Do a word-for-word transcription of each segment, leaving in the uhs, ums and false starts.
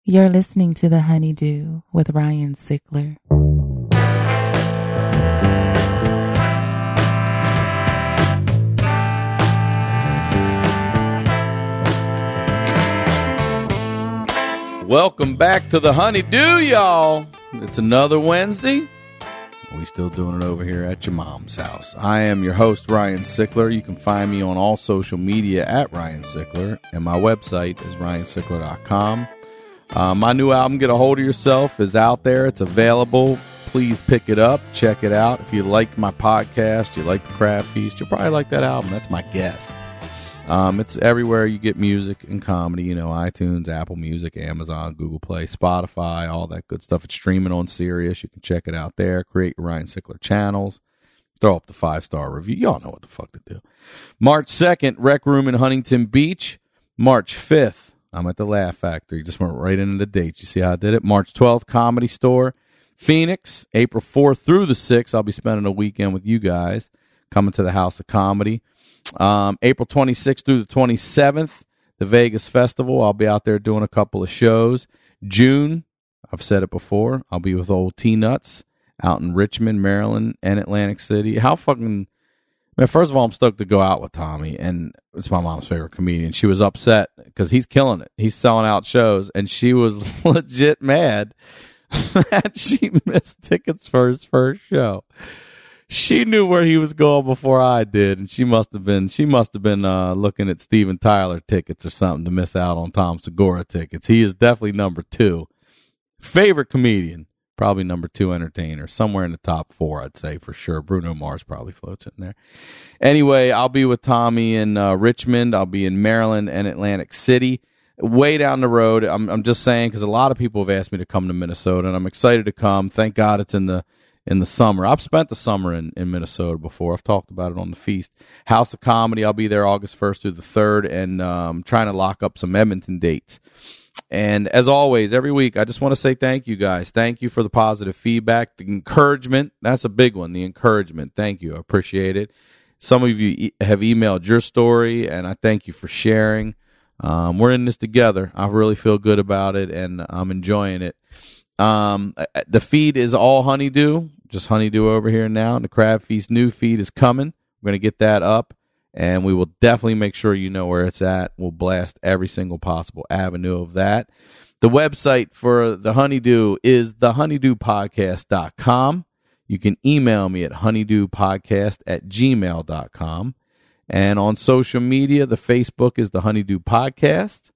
You're listening to The Honeydew with Ryan Sickler. Welcome back to The Honeydew, y'all. It's another Wednesday. We still doing it over here at your mom's house. I am your host, Ryan Sickler. You can find me on all social media at Ryan Sickler, and my website is ryan sickler dot com. Uh, my new album, Get a Hold of Yourself, is out there. It's available. Please pick it up. Check it out. If you like my podcast, you like the Crab Feast, you'll probably like that album. That's my guess. Um, it's everywhere you get music and comedy, you know, iTunes, Apple Music, Amazon, Google Play, Spotify, all that good stuff. It's streaming on Sirius. You can check it out there. Create your Ryan Sickler channels. Throw up the five-star review. Y'all know what the fuck to do. March second, Rec Room in Huntington Beach. March fifth, I'm at the Laugh Factory. Just went right into the dates. You see how I did it? March twelfth, Comedy Store. Phoenix, April fourth through the sixth. I'll be spending a weekend with you guys. Coming to the House of Comedy. Um, April twenty-sixth through the twenty-seventh, the Vegas Festival. I'll be out there doing a couple of shows. June, I've said it before, I'll be with old T-Nuts out in Richmond, Maryland, and Atlantic City. How fucking... Man, first of all, I'm stoked to go out with Tommy, and it's my mom's favorite comedian. She was upset because he's killing it. He's selling out shows, and she was legit mad that she missed tickets for his first show. She knew where he was going before I did, and she must have been she must have been uh, looking at Steven Tyler tickets or something to miss out on Tom Segura tickets. He is definitely number two. Favorite comedian, probably number two entertainer, somewhere in the top four, I'd say for sure. Bruno Mars probably floats in there. Anyway, I'll be with Tommy in uh, Richmond. I'll be in Maryland and Atlantic City. Way down the road, I'm, I'm just saying because a lot of people have asked me to come to Minnesota, and I'm excited to come. Thank God it's in the in the summer. I've spent the summer in, in Minnesota before. I've talked about it on the Feast. House of Comedy, I'll be there August first through the third, and um, trying to lock up some Edmonton dates. And as always, every week, I just want to say thank you guys. Thank you for the positive feedback, the encouragement. That's a big one, the encouragement. Thank you. I appreciate it. Some of you e- have emailed your story, and I thank you for sharing. Um, we're in this together. I really feel good about it, and I'm enjoying it. Um, the feed is all Honeydew, just Honeydew over here now. And the Crab Feast new feed is coming. We're going to get that up, and we will definitely make sure you know where it's at. We'll blast every single possible avenue of that. The website for the Honeydew is the honeydew podcast dot com. You can email me at honeydewpodcast at gmail dot com. And on social media, the Facebook is the Honeydew Podcast,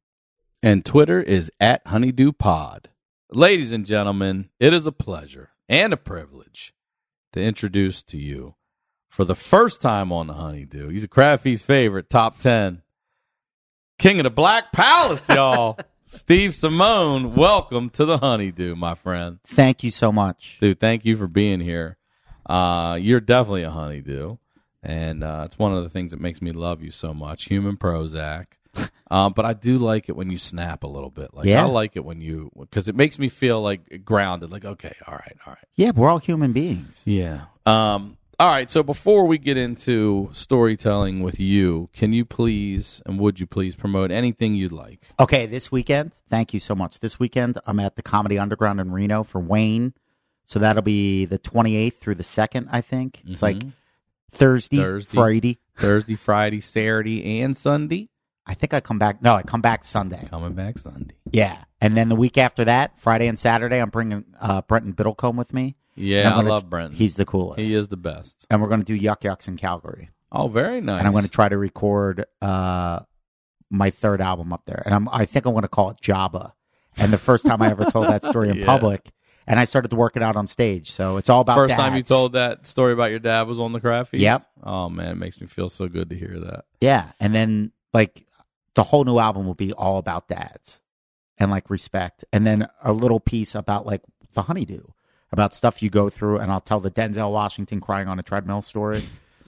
and Twitter is at Honeydew Pod. Ladies and gentlemen, it is a pleasure and a privilege to introduce to you, for the first time on the Honeydew, he's a Crab Feast favorite, top ten, King of the Black Palace, y'all. Steve Simone, welcome to the Honeydew, my friend. Thank you so much. Dude, thank you for being here. Uh, you're definitely a Honeydew, and uh, it's one of the things that makes me love you so much, human Prozac. Um, but I do like it when you snap a little bit. Like yeah. I like it when you, because it makes me feel like grounded. Like, okay, all right, all right. Yeah, we're all human beings. Yeah. Um. All right. So before we get into storytelling with you, can you please and would you please promote anything you'd like? Okay, this weekend. Thank you so much. This weekend, I'm at the Comedy Underground in Reno for Wayne. So that'll be the twenty-eighth through the second, I think. It's Mm-hmm. like Thursday, Thursday, Friday, Thursday, Friday, Saturday, and Sunday. I think I come back. No, I come back Sunday. Coming back Sunday. Yeah. And then the week after that, Friday and Saturday, I'm bringing uh, Brenton Biddlecombe with me. Yeah, I gonna, love Brenton. He's the coolest. He is the best. And we're going to do Yuck Yucks in Calgary. Oh, very nice. And I'm going to try to record uh, my third album up there. And I'm, I think I'm going to call it Jabba. And the first time I ever told that story in Yeah. public, and I started to work it out on stage. So it's all about First dads. time you told that story about your dad was on the Crab Feast? Yep. Oh, man, it makes me feel so good to hear that. Yeah. And then, like, the whole new album will be all about dads and, like, respect. And then a little piece about, like, the Honeydew, about stuff you go through. And I'll tell the Denzel Washington crying on a treadmill story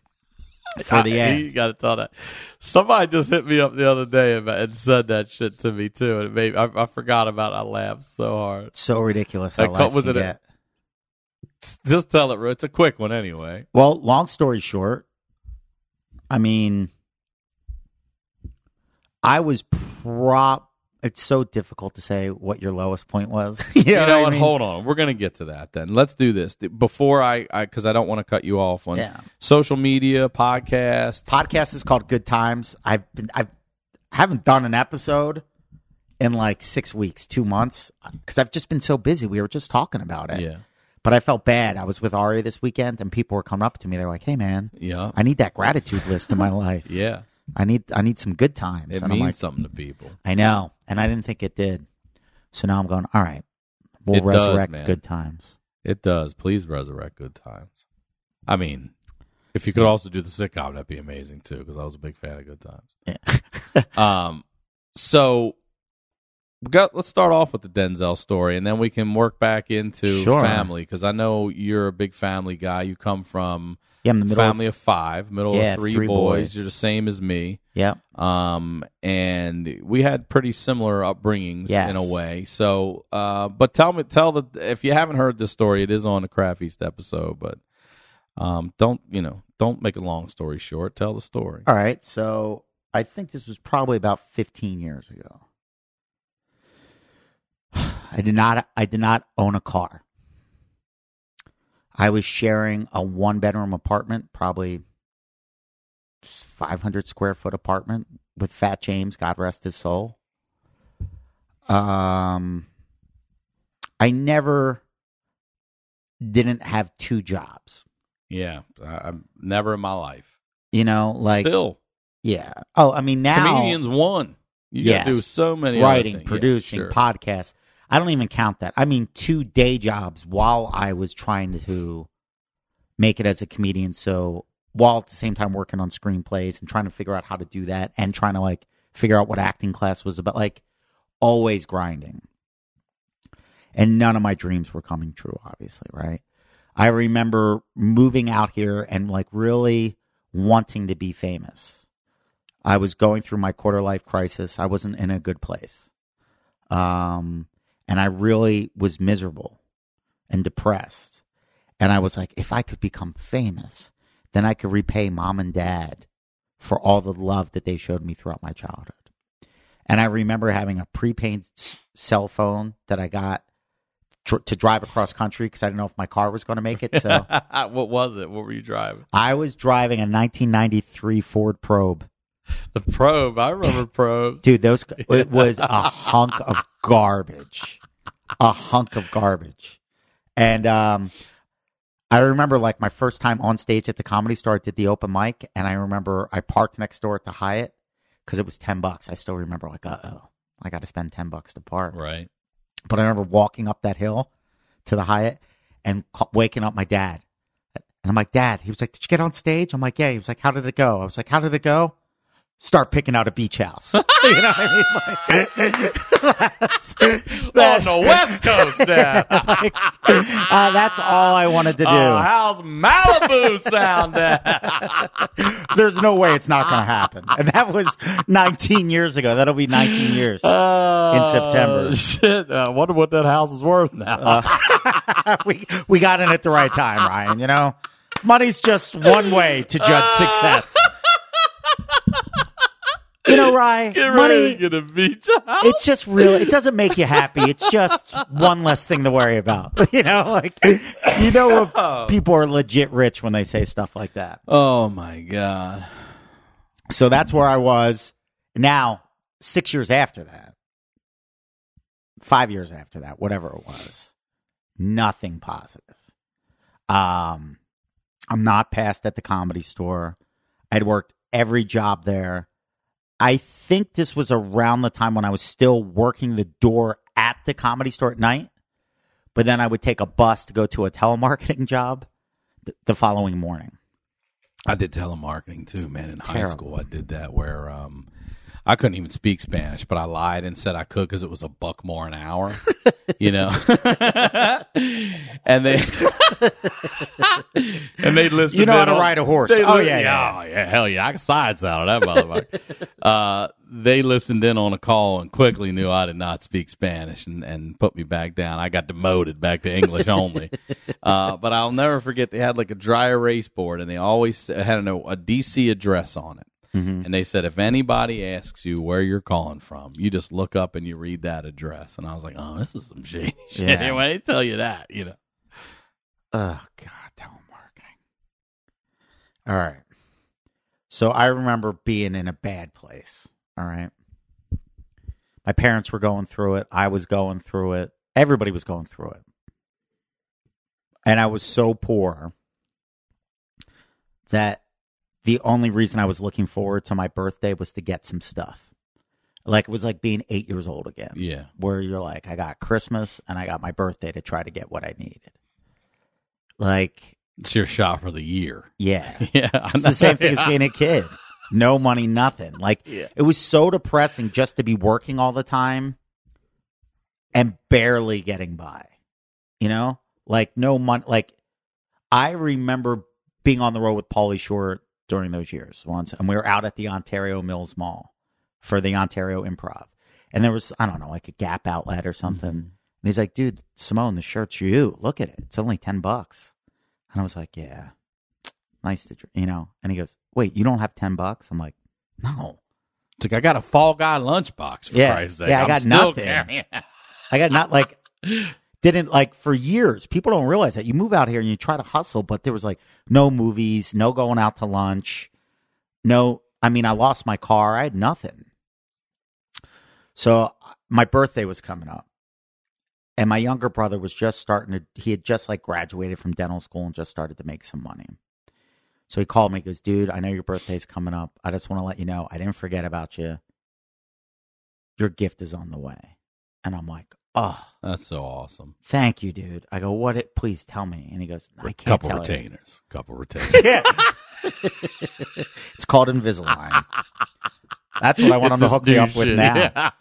for the I, end. You got to tell that. Somebody just hit me up the other day and, and said that shit to me, too. And it made, I, I forgot about it. I laughed so hard. So ridiculous how Like, life was can it a- get. Just tell it. It's a quick one anyway. Well, long story short, I mean, I was prop. it's so difficult to say what your lowest point was. you know, you know what? I mean? Hold on. We're going to get to that then. Let's do this. Before I, because I, I don't want to cut you off on Yeah. social media, podcast. Podcast is called Good Times. I've been, I've, I haven't done an episode in like six weeks, two months, because I've just been so busy. We were just talking about it. Yeah. But I felt bad. I was with Ari this weekend, and people were coming up to me. They're like, "Hey, man, Yeah. I need that gratitude list in my life. Yeah. I need, I need some good times." It and means I'm like, something to people. I know, and I didn't think it did. So now I'm going, all right, we'll It does, resurrect man. good times. It does. Please resurrect good times. I mean, if you could also do the sitcom, that'd be amazing too, because I was a big fan of Good Times. Yeah. um, so we got, let's start off with the Denzel story, and then we can work back into Sure. family, because I know you're a big family guy. You come from Yeah, I'm the middle family of, of five, middle Yeah, of three, three boys. boys. You're the same as me. yeah. Um, and we had pretty similar upbringings Yes. in a way. So, uh, but tell me, tell the, if you haven't heard this story, it is on the Craft Feast episode, but, um, don't, you know, don't make a long story short. Tell the story. All right, so I think this was probably about fifteen years ago. I did not. I did not own a car. I was sharing a one-bedroom apartment, probably five hundred square foot apartment with Fat James, God rest his soul. Um, I never didn't have two jobs. Yeah. I, I'm never in my life. You know, like Still, yeah. Oh, I mean now comedians won. You got to Yes. do so many other writing, things. Yeah, producing, sure. podcasts. I don't even count that. I mean, two day jobs while I was trying to make it as a comedian. So while at the same time working on screenplays and trying to figure out how to do that and trying to like figure out what acting class was about, like always grinding. And none of my dreams were coming true, obviously, right? I remember moving out here and like really wanting to be famous. I was going through my quarter life crisis. I wasn't in a good place. Um, and I really was miserable and depressed. And I was like, if I could become famous, then I could repay mom and dad for all the love that they showed me throughout my childhood. And I remember having a prepaid s- cell phone that I got tr- to drive across country because I didn't know if my car was going to make it. So What was it? What were you driving? I was driving a nineteen ninety-three Ford Probe. The Probe. I remember Probe. Dude, those it was a hunk of garbage. A hunk of garbage. And um I remember like my first time on stage at the Comedy Store, I did the open mic, and I remember I parked next door at the Hyatt because it was ten bucks. I still remember like, uh-oh, I got to spend ten bucks to park. Right. But I remember walking up that hill to the Hyatt and ca- waking up my dad. And I'm like, Dad, he was like, did you get on stage? I'm like, yeah. He was like, how did it go? I was like, how did it go? Start picking out a beach house. You know what I mean? Like, that's, that's, On the West Coast, Dad. like, uh, that's all I wanted to do. Oh, how's Malibu sound, Dad? There's no way it's not going to happen. And that was nineteen years ago. That'll be nineteen years in September. Shit. I wonder what that house is worth now. Uh, we we got in at the right time, Ryan. You know, money's just one way to judge success. You know, Ryan, Get ready money. to get a beach house. It's just really, it doesn't make you happy. It's just one less thing to worry about. You know, like, you know, when people are legit rich when they say stuff like that. Oh, my God. So that's where I was. Now, six years after that, five years after that, whatever it was, nothing positive. Um, I'm not passed at the Comedy Store. I'd worked every job there. I think this was around the time when I was still working the door at the Comedy Store at night, but then I would take a bus to go to a telemarketing job th- the following morning. I did telemarketing too, man. In high terrible. school, I did that where um, I couldn't even speak Spanish, but I lied and said I could because it was a buck more an hour, you know. and they and they listened. You know how in to on- ride a horse. they Oh, li- yeah, yeah, oh, yeah, hell yeah, I can side saddle that motherfucker. uh, they listened in on a call and quickly knew I did not speak Spanish and, and put me back down. I got demoted back to English only. Uh, but I'll never forget they had like a dry erase board and they always had a, a D C address on it. Mhm. And they said, if anybody asks you where you're calling from, you just look up and you read that address. And I was like, oh, this is some shady shit. Yeah. Anyway, they tell you that, you know. Oh, God, telemarketing. All right. So I remember being in a bad place. All right. My parents were going through it. I was going through it. Everybody was going through it. And I was so poor that the only reason I was looking forward to my birthday was to get some stuff. Like, it was like being eight years old again. Yeah. Where you're like, I got Christmas and I got my birthday to try to get what I needed. Like, It's your shot for the year. yeah. Yeah. I It's know. the same thing as being a kid. No money, nothing. Like, Yeah. it was so depressing just to be working all the time and barely getting by. You know? Like, no money. Like, I remember being on the road with Pauly Shore during those years once, and we were out at the Ontario Mills Mall for the Ontario Improv. And there was, I don't know, like a Gap outlet or something. Mhm. And he's like, dude, Simone, the shirt's you. Look at it. It's only ten bucks. And I was like, yeah, nice to, you know. And he goes, wait, you don't have ten bucks? I'm like, no. It's like, I got a Fall Guy lunchbox, for Yeah. Christ's sake. Yeah, I I'm got still nothing. carrying- I got not like, didn't like for years. People don't realize that you move out here and you try to hustle, but there was like no movies, no going out to lunch. No, I mean, I lost my car. I had nothing. So my birthday was coming up. And my younger brother was just starting to, he had just like graduated from dental school and just started to make some money. So he called me, he goes, dude, I know your birthday's coming up. I just want to let you know, I didn't forget about you. Your gift is on the way. And I'm like, oh, That's so awesome. thank you, dude. I go, what it, please tell me. And he goes, I can't Couple tell retainers. Couple retainers. you. Yeah. It's called Invisalign. That's what I want It's him to this hook me new up with shit. now. Yeah.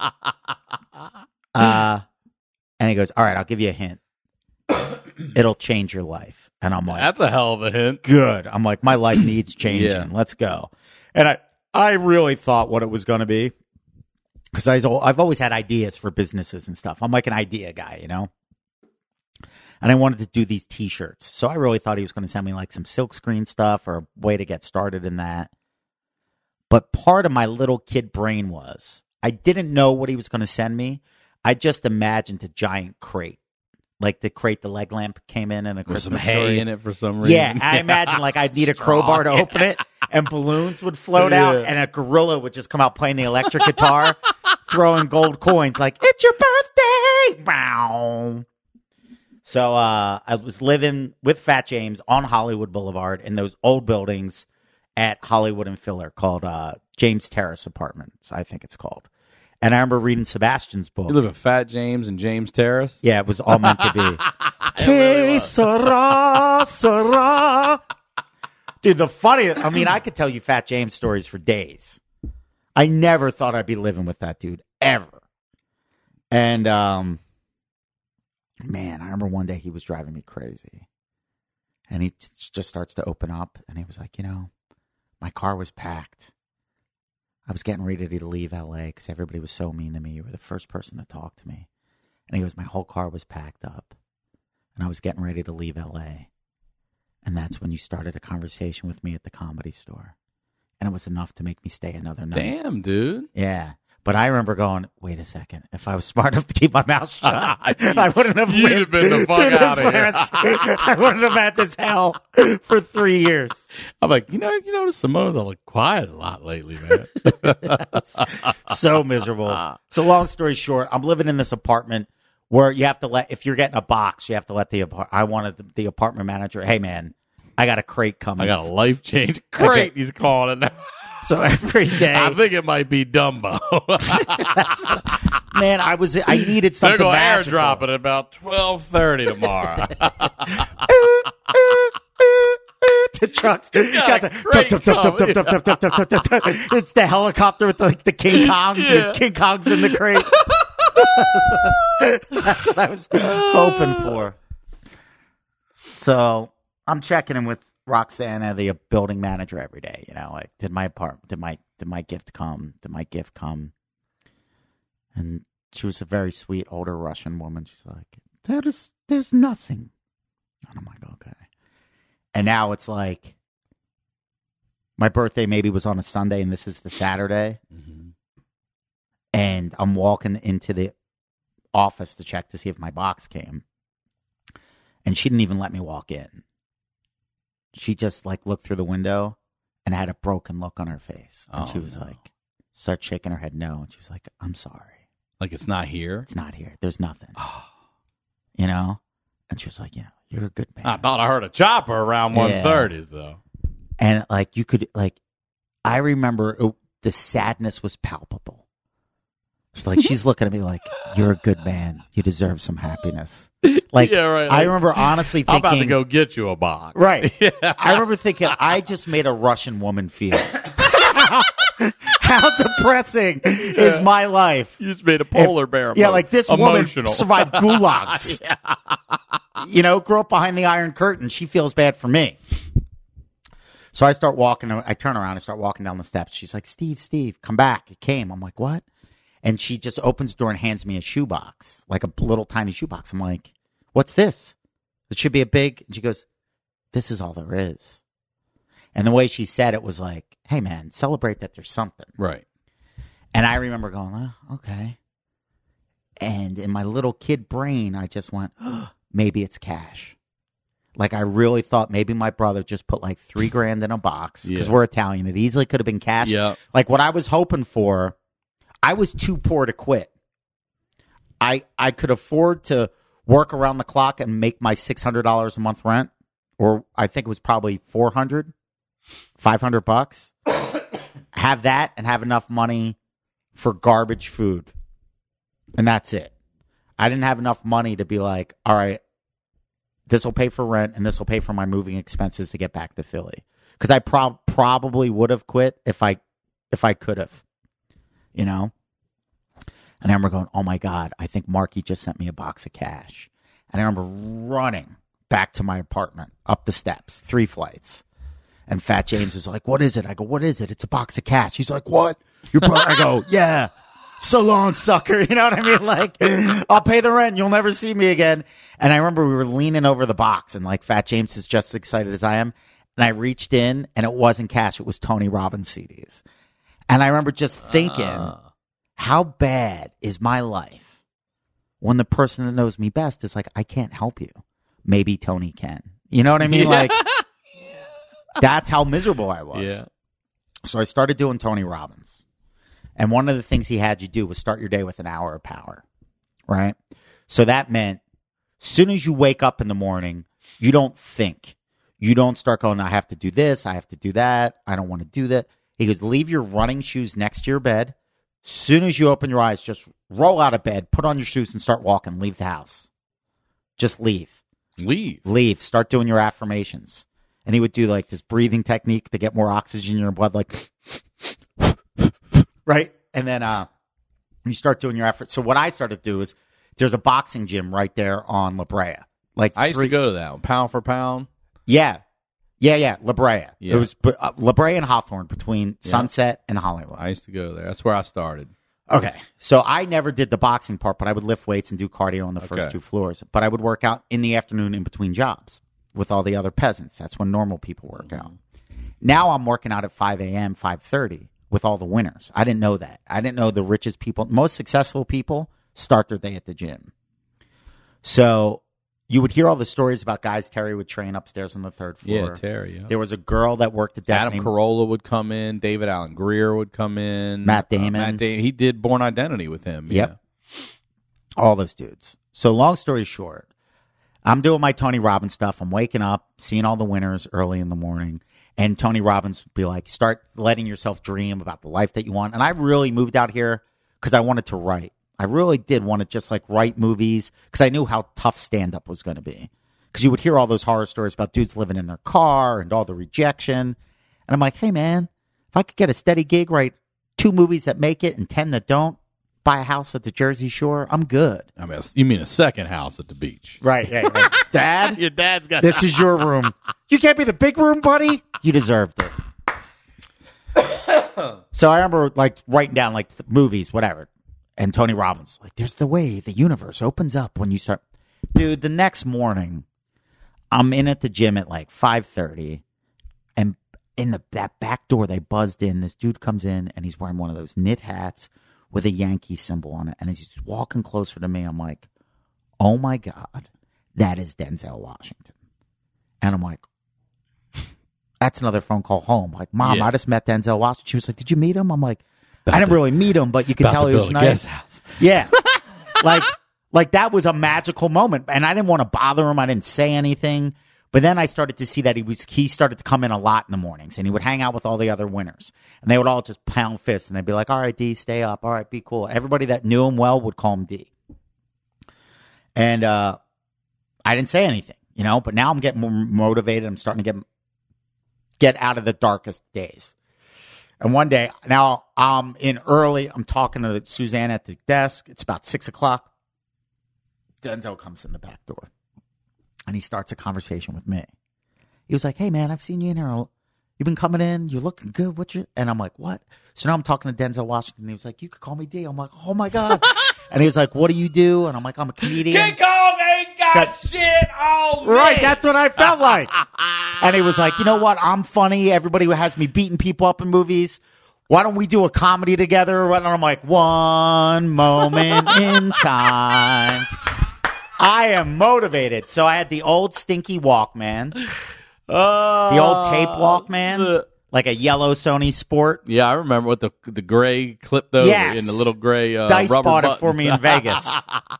Uh, and he goes, all right, I'll give you a hint. It'll change your life. And I'm like, That's a hell of a hint. good. I'm like, my life needs changing. Yeah. Let's go. And I, I really thought what it was going to be because I've always had ideas for businesses and stuff. I'm like an idea guy, you know? And I wanted to do these T-shirts. So I really thought he was going to send me like some silkscreen stuff or a way to get started in that. But part of my little kid brain was I didn't know what he was going to send me. I just imagined a giant crate. Like the crate the leg lamp came in and a There's some Christmas hay story. in it for some reason. Yeah, I imagine like I'd need a crowbar to open it, and balloons would float out, Yeah. and a gorilla would just come out playing the electric guitar, throwing gold coins like, it's your birthday! Bow. So uh, I was living with Fat James on Hollywood Boulevard in those old buildings at Hollywood and Filler called uh, James Terrace Apartments, I think it's called. And I remember reading Sebastian's book. You live at Fat James and James Terrace? Yeah, it was all meant to be. It really Que was. sera, sera. Dude, the funniest, I mean, I could tell you Fat James stories for days. I never thought I'd be living with that dude, ever. And, um, man, I remember one day he was driving me crazy. And he t- just starts to open up, and he was like, you know, my car was packed. I was getting ready to leave L A because everybody was so mean to me. You were the first person to talk to me. And he goes, my whole car was packed up. And I was getting ready to leave L A. And that's when you started a conversation with me at the Comedy Store. And it was enough to make me stay another night. Damn, dude. Yeah. But I remember going, wait a second. If I was smart enough to keep my mouth shut, I wouldn't have You'd lived have been the fuck through this outta here. last- I wouldn't have had this hell for three years. I'm like, you know, you notice Simone's all like quiet a lot lately, man. So miserable. So long story short, I'm living in this apartment where you have to let, if you're getting a box, you have to let the, apart- I wanted the, the apartment manager, hey man, I got a crate coming. I got a life change crate. Okay. He's calling it now. So every day, I think it might be Dumbo. man, I was, I needed They're something going to magical. airdrop it at about twelve thirty tomorrow. The trucks. got Got a the- crate tup, tup, tup, tup, tup, tup, tup, tup, tup, tup, tup. It's the helicopter with like the King Kong. Yeah. King Kong's in the crate. That's what I was hoping for. So I'm checking in with Roxana, the building manager, every day. You know, like, did my apartment, did my, did my gift come? Did my gift come? And she was a very sweet older Russian woman. She's like, there's, there's nothing. And I'm like, okay. And now it's like, My birthday maybe was on a Sunday, and this is the Saturday. Mm-hmm. And I'm walking into the office to check to see if my box came. And she didn't even let me walk in. She just like looked through the window and had a broken look on her face. And Oh, she was no. like, started shaking her head no. And she was like, I'm sorry. Like it's not here? It's not here. There's nothing. Oh. You know? And she was like, you know, you're a good man. I thought I heard a chopper around Yeah. one thirty, though. And like you could like, I remember it, the sadness was palpable. Like she's looking at me like, you're a good man. You deserve some happiness. Like, Yeah, right, I like, remember honestly thinking, I'm about to go get you a box. right. Yeah. I remember thinking, I just made a Russian woman feel. How depressing is my life? You just made a polar bear. Yeah, emo- like this emotional. woman survived gulags. You know, grew up behind the Iron Curtain. She feels bad for me. So I start walking. I turn around and start walking down the steps. She's like, Steve, Steve, come back. It came. I'm like, what? And she just opens the door and hands me a shoebox, like a little tiny shoebox. I'm like, what's this? It should be a big. And she goes, this is all there is. And the way she said it was like, hey, man, celebrate that there's something. Right. And I remember going, oh, okay. And in my little kid brain, I just went, oh, maybe it's cash. Like I really thought maybe my brother just put like three grand in a box because Yeah. we're Italian. It easily could have been cash. Yeah. Like what I was hoping for, I was too poor to quit. I I could afford to work around the clock and make my six hundred dollars a month rent, or I think it was probably four hundred, five hundred bucks. Have that and have enough money for garbage food. And that's it. I didn't have enough money to be like, all right, this will pay for rent and this will pay for my moving expenses to get back to Philly. Because I prob- probably would have quit if I if I could have. You know? And I remember going, oh my God, I think Marky just sent me a box of cash. And I remember running back to my apartment, up the steps, three flights. And Fat James is like, what is it? I go, what is it? It's a box of cash. He's like, what? Your brother? I go, yeah. So long, sucker. You know what I mean? Like, I'll pay the rent. You'll never see me again. And I remember we were leaning over the box and like Fat James is just as excited as I am. And I reached in and it wasn't cash. It was Tony Robbins C Ds. And I remember just thinking, Uh. how bad is my life when the person that knows me best is like, I can't help you. Maybe Tony can. You know what I mean? Yeah. Like, that's how miserable I was. Yeah. So I started doing Tony Robbins. And one of the things he had you do was start your day with an hour of power, right? So that meant as soon as you wake up in the morning, you don't think. You don't start going, I have to do this, I have to do that, I don't want to do that. He goes, leave your running shoes next to your bed. As soon as you open your eyes, just roll out of bed, put on your shoes, and start walking. Leave the house. Just leave. Leave. Leave. Start doing your affirmations. And he would do like this breathing technique to get more oxygen in your blood, like, right? And then uh, you start doing your efforts. So what I started to do is there's a boxing gym right there on La Brea. Like I used three, to go to that one, pound for pound. Yeah. Yeah, yeah, La Brea. Yeah. It was uh, La Brea and Hawthorne between Yeah. Sunset and Hollywood. I used to go there. That's where I started. Okay. So I never did the boxing part, but I would lift weights and do cardio on the first Okay. two floors. But I would work out in the afternoon in between jobs with all the other peasants. That's when normal people work out. Now I'm working out at five a.m., five thirty with all the winners. I didn't know that. I didn't know the richest people, most successful people start their day at the gym. So you would hear all the stories about guys Terry would train upstairs on the third floor. Yeah, Terry. Yeah. There was a girl that worked at Destiny. Adam Carolla would come in. David Allen Greer would come in. Matt Damon. Uh, Matt Damon. He did Born Identity with him. Yep. All those dudes. So long story short, I'm doing my Tony Robbins stuff. I'm waking up, seeing all the winners early in the morning. And Tony Robbins would be like, start letting yourself dream about the life that you want. And I really moved out here because I wanted to write. I really did want to just like write movies because I knew how tough stand-up was going to be. Because you would hear all those horror stories about dudes living in their car and all the rejection. And I'm like, hey, man, if I could get a steady gig, write two movies that make it and ten that don't, buy a house at the Jersey Shore, I'm good. I mean, you mean a second house at the beach? Right, right, right. Dad, Your dad's got this is your room. You can't be the big room, buddy. You deserved it. So I remember like writing down like th- movies, whatever. And Tony Robbins, like, there's the way the universe opens up when you start. Dude, the next morning, I'm in at the gym at like five thirty. And in the that back door, they buzzed in. This dude comes in, and he's wearing one of those knit hats with a Yankee symbol on it. And as he's walking closer to me, I'm like, oh, my God, that is Denzel Washington. And I'm like, that's another phone call home. Like, Mom, yeah. I just met Denzel Washington. She was like, did you meet him? I'm like, about I didn't to, really meet him, but you could tell he was nice. Yeah. like, like that was a magical moment. And I didn't want to bother him. I didn't say anything. But then I started to see that he was he started to come in a lot in the mornings, and he would hang out with all the other winners. And they would all just pound fists, and they'd be like, all right, D, stay up. All right, be cool. Everybody that knew him well would call him D. And uh, I didn't say anything, you know, but now I'm getting more motivated. I'm starting to get get out of the darkest days. And one day, now I'm in early. I'm talking to Suzanne at the desk. It's about six o'clock. Denzel comes in the back door. And he starts a conversation with me. He was like, hey, man, I've seen you in here. You've been coming in. You're looking good. What's your... And I'm like, what? So now I'm talking to Denzel Washington. He was like, you could call me D. I'm like, oh, my God. And he was like, what do you do? And I'm like, I'm a comedian. King Kong ain't got that... shit on me. Right, that's what I felt like. And he was like, you know what? I'm funny. Everybody has me beating people up in movies. Why don't we do a comedy together? And I'm like, one moment in time. I am motivated. So I had the old stinky Walkman. Uh, the old tape Walkman. The, like a yellow Sony Sport. Yeah, I remember with the the gray clip, though, yes. in the little gray uh, Dice rubber bought button. it for me in Vegas.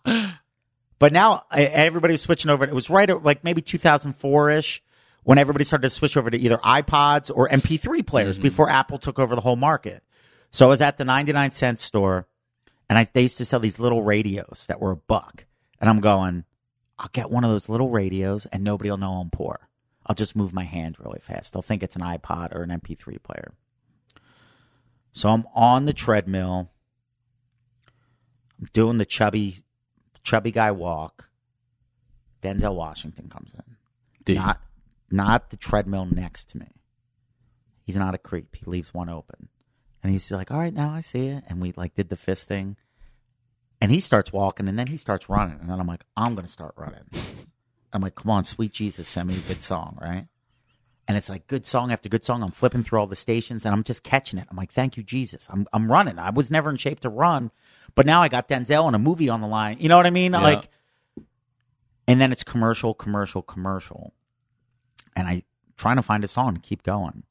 But now everybody was switching over. It was right at like maybe two thousand four-ish when everybody started to switch over to either iPods or M P three players mm-hmm. before Apple took over the whole market. So I was at the ninety-nine cent store, and I, they used to sell these little radios that were a buck. And I'm going, I'll get one of those little radios, and nobody will know I'm poor. I'll just move my hand really fast. They'll think it's an iPod or an M P three player. So I'm on the treadmill. I'm doing the chubby, chubby guy walk. Denzel Washington comes in. Dude. Not, not the treadmill next to me. He's not a creep. He leaves one open. And he's like, all right, now I see it. And we like did the fist thing. And he starts walking, and then he starts running. And then I'm like, I'm going to start running. I'm like, come on, sweet Jesus, send me a good song, right? And it's like good song after good song. I'm flipping through all the stations, and I'm just catching it. I'm like, thank you, Jesus. I'm I'm running. I was never in shape to run, but now I got Denzel and a movie on the line. You know what I mean? Yeah. Like, and then it's commercial, commercial, commercial. And I trying to find a song to keep going.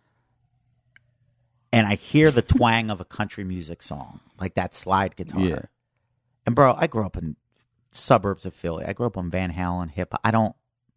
And I hear the twang of a country music song, like that slide guitar. Yeah. And, bro, I grew up in suburbs of Philly. I grew up on Van Halen, hip hop. I don't.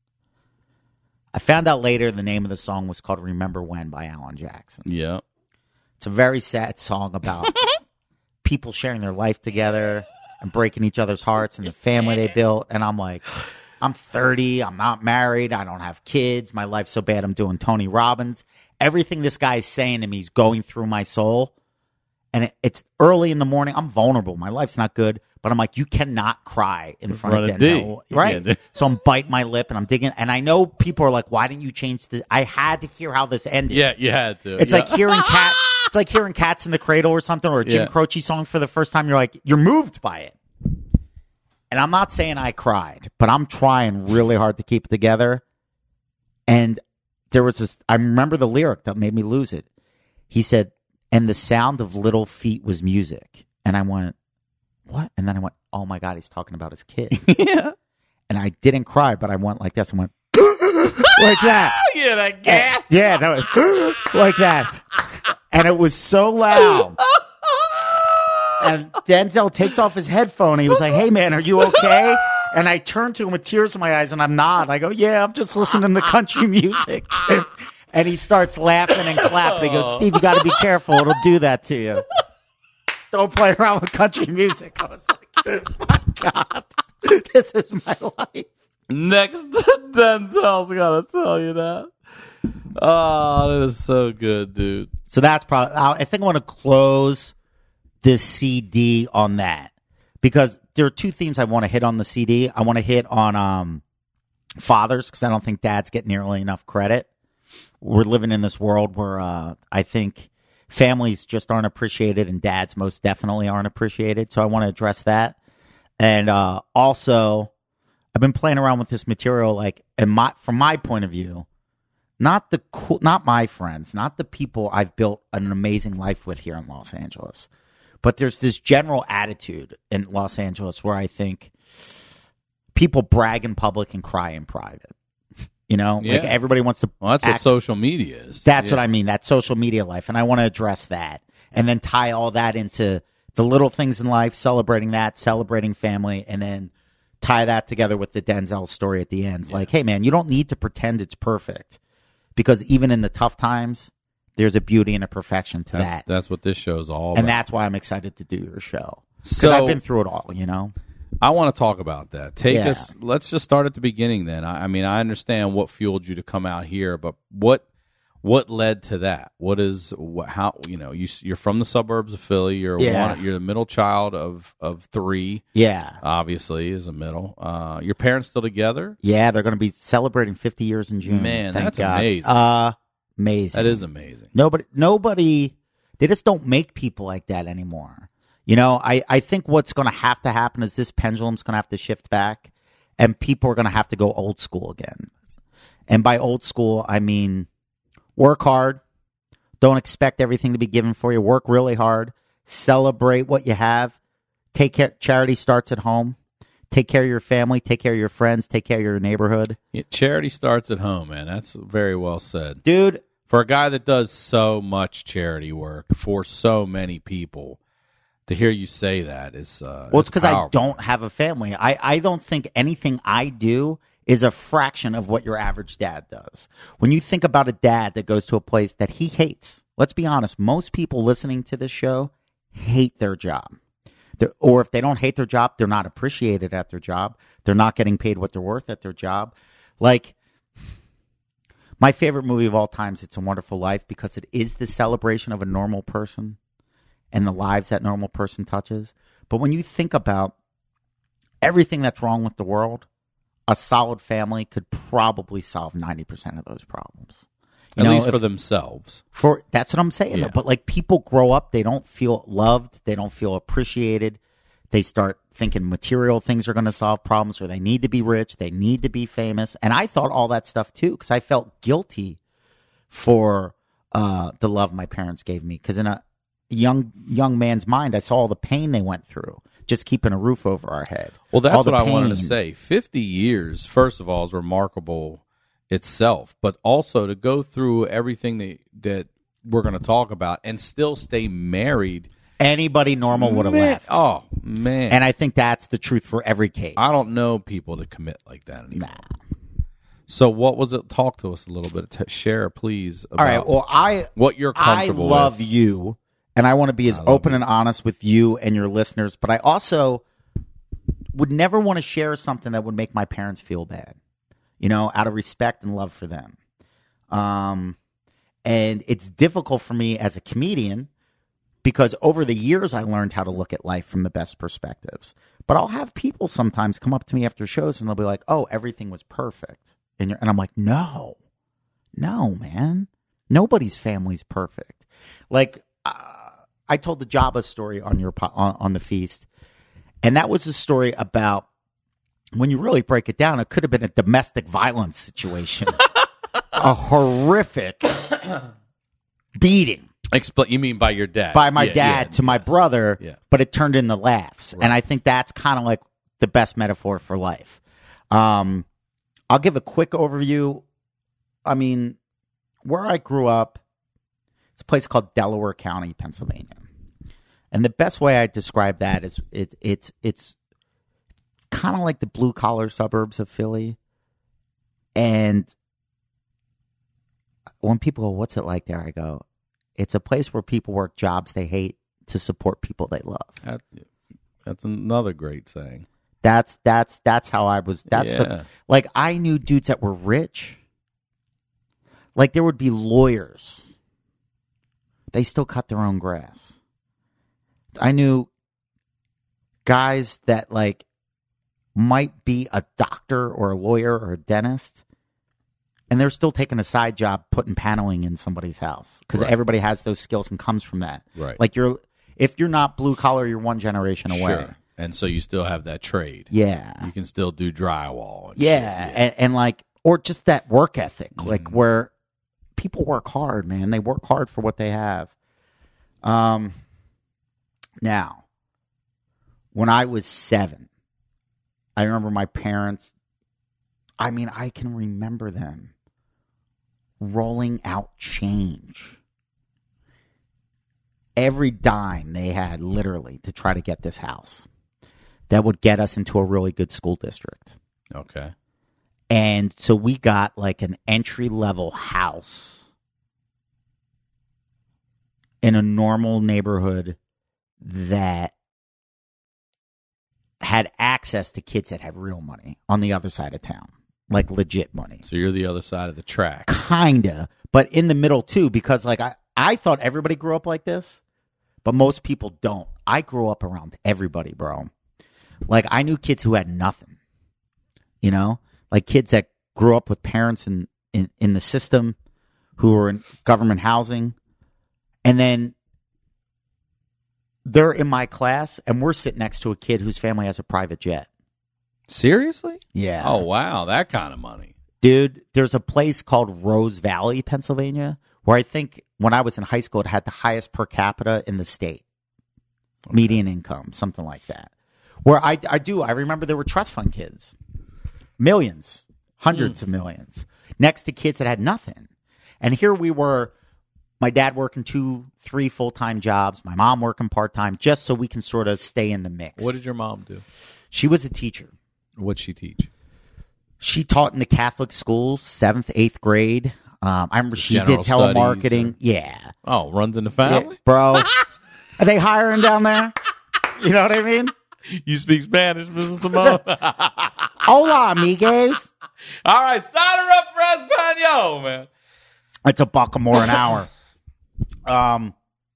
I found out later the name of the song was called Remember When by Alan Jackson. Yeah. It's a very sad song about people sharing their life together and breaking each other's hearts and the family they built. And I'm like, I'm thirty. I'm not married. I don't have kids. My life's so bad I'm doing Tony Robbins. Everything this guy's saying to me is going through my soul. And it, it's early in the morning. I'm vulnerable. My life's not good. But I'm like, you cannot cry in front of Denzel. Right? Yeah, so I'm biting my lip and I'm digging. And I know people are like, why didn't you change the... I had to hear how this ended. Yeah, you had to. It's yeah. like hearing cat. It's like hearing Cats in the Cradle or something, or a Jim yeah. Croce song for the first time. You're like, you're moved by it. And I'm not saying I cried, but I'm trying really hard to keep it together. And there was this... I remember the lyric that made me lose it. He said, and the sound of little feet was music. And I went... what? And then I went, oh my God, he's talking about his kids. Yeah. And I didn't cry, but I went like this. I went, like that. Yeah, that gas. And, yeah, that was like that. And it was so loud. And Denzel takes off his headphone. And he was like, hey, man, are you okay? And I turned to him with tears in my eyes, and I'm not. I go, yeah, I'm just listening to country music. And, and he starts laughing and clapping. He goes, Steve, you got to be careful. It'll do that to you. Don't play around with country music. I was like, my God, this is my life. Next, Denzel's got to tell you that. Oh, that is so good, dude. So that's probably, I think I want to close this C D on that. Because there are two themes I want to hit on the C D. I want to hit on um, fathers, because I don't think dads get nearly enough credit. We're living in this world where uh, I think families just aren't appreciated, and dads most definitely aren't appreciated. So I want to address that. And uh, also, I've been playing around with this material, like, and my, from my point of view, not the cool, not my friends, not the people I've built an amazing life with here in Los Angeles, but there's this general attitude in Los Angeles where I think people brag in public and cry in private. You know, Yeah. like everybody wants to. Well, that's what act- social media is. That's Yeah. what I mean. That social media life, and I want to address that, and then tie all that into the little things in life, celebrating that, celebrating family, and then tie that together with the Denzel story at the end. Like, hey, man, you don't need to pretend it's perfect, because even in the tough times, there's a beauty and a perfection to That's, that, that's what this show's all about. and that's why I'm excited to do your show, because So- I've been through it all. You know, I want to talk about that. Take Yeah. us. Let's just start at the beginning. Then I, I mean, I understand what fueled you to come out here, but what what led to that? What is what, how you know you you're from the suburbs of Philly. You're Yeah. one. You're the middle child of of three. yeah, Obviously, is a middle. Uh, your parents still together? yeah. They're going to be celebrating fifty years in June. Man, Thank that's God. amazing. Uh, amazing. That is amazing. Nobody, nobody, they just don't make people like that anymore. You know, I, I think what's going to have to happen is this pendulum's going to have to shift back, and people are going to have to go old school again. And by old school, I mean work hard. Don't expect everything to be given for you. Work really hard. Celebrate what you have. Take care. Charity starts at home. Take care of your family. Take care of your friends. Take care of your neighborhood. Yeah, charity starts at home, man. That's very well said. Dude, For a guy that does so much charity work for so many people, to hear you say that is uh, well, it's because I powerful. don't have a family. I, I don't think anything I do is a fraction of what your average dad does. When you think about a dad that goes to a place that he hates, let's be honest, most people listening to this show hate their job. They're, or if they don't hate their job, they're not appreciated at their job. They're not getting paid what they're worth at their job. Like, my favorite movie of all time is It's a Wonderful Life, because it is the celebration of a normal person and the lives that normal person touches. But when you think about everything that's wrong with the world, a solid family could probably solve ninety percent of those problems. You At know, least if- for themselves. for that's what I'm saying. Yeah. Though. But like, people grow up, they don't feel loved, they don't feel appreciated. They start thinking material things are going to solve problems, or they need to be rich, they need to be famous. And I thought all that stuff too, because I felt guilty for uh, the love my parents gave me. Because in a young young man's mind, I saw all the pain they went through just keeping a roof over our head. Well, that's All the what I wanted to pain. say. fifty years, first of all, is remarkable itself, but also to go through everything that, that we're going to talk about and still stay married. Anybody normal would have Man- left. Oh, man. And I think that's the truth for every case. I don't know people that commit like that anymore. Nah. So what was it? Talk to us a little bit. T- share, please, about All right. Well, I what you're I comfortable love with. you, and I want to be as love open you. and honest with you and your listeners. But I also would never want to share something that would make my parents feel bad. You know, out of respect and love for them. Um, and it's difficult for me as a comedian, because over the years I learned how to look at life from the best perspectives. But I'll have people sometimes come up to me after shows and they'll be like, "Oh, everything was perfect," and you're, and I'm like, "No, no, man, nobody's family's perfect." Like uh, I told the Jabba story on your po- on, on the feast, and that was a story about, when you really break it down, it could have been a domestic violence situation, a horrific beating Expl- you mean by your dad? by my Yeah, dad yeah, to my yes. brother, Yeah. but it turned into laughs. And I think that's kind of like the best metaphor for life. Um, I'll give a quick overview. I mean, where I grew up, it's a place called Delaware County, Pennsylvania. And the best way I describe that is it, it's it's kind of like the blue collar suburbs of Philly. And when people go, "What's it like there?" I go, it's a place where people work jobs they hate to support people they love. That, that's another great saying. That's that's that's how I was. That's Yeah. the like I knew dudes that were rich. Like there would be lawyers. They still cut their own grass. I knew guys that like might be a doctor or a lawyer or a dentist, and they're still taking a side job putting paneling in somebody's house because Right. everybody has those skills and comes from that. Right. Like you're, if you're not blue collar, you're one generation away. Sure. And so you still have that trade. Yeah. You can still do drywall. And Yeah, shit. And, and like, or just that work ethic, like Mm-hmm. where people work hard, man. They work hard for what they have. Um, now, when I was seven, I remember my parents, I mean, I can remember them rolling out change. Every dime they had, literally, to try to get this house that would get us into a really good school district. Okay. And so we got like an entry-level house in a normal neighborhood that had access to kids that had real money on the other side of town, like legit money. So you're the other side of the track. Kinda, but in the middle too, because like I, I thought everybody grew up like this, but most people don't. I grew up around everybody, bro. Like I knew kids who had nothing, you know, like kids that grew up with parents in, in, in the system who were in government housing. And then they're in my class and we're sitting next to a kid whose family has a private jet. Seriously? Yeah. Oh, wow. That kind of money. Dude, there's a place called Rose Valley, Pennsylvania, where I think when I was in high school, it had the highest per capita in the state. Okay. Median income, something like that. Where I, I do, I remember there were trust fund kids. Millions, hundreds mm. of millions, next to kids that had nothing. And here we were, my dad working two, three full-time jobs, my mom working part-time, just so we can sort of stay in the mix. What did your mom do? She was a teacher. What'd she teach? She taught in the Catholic schools, seventh, eighth grade. Um, I remember she General did telemarketing. Or... Yeah. Oh, runs in the family? Yeah, bro. Are they hiring down there? You know what I mean? You speak Spanish, Missus Simone? Hola, amigues. All right, sign her up for Espanol, man. It's a buck more an hour. Um,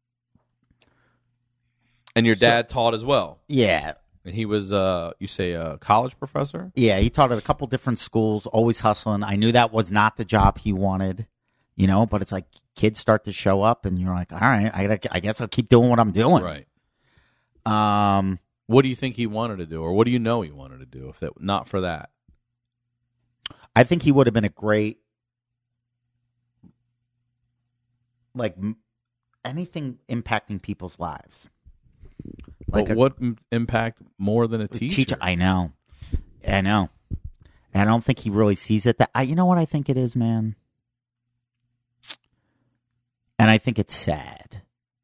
and your dad so, taught as well? Yeah. And he was, uh, you say, a college professor? Yeah, he taught at a couple different schools, always hustling. I knew that was not the job he wanted, you know, but it's like kids start to show up and you're like, all right, I, I guess I'll keep doing what I'm doing. Right. Um, what do you think he wanted to do, or what do you know he wanted to do if that not for that? I think he would have been a great, like, m- anything impacting people's lives. Like but a, what m- impact more than a teacher? teacher? I know. I know. And I don't think he really sees it. That I, you know what I think it is, man? And I think it's sad.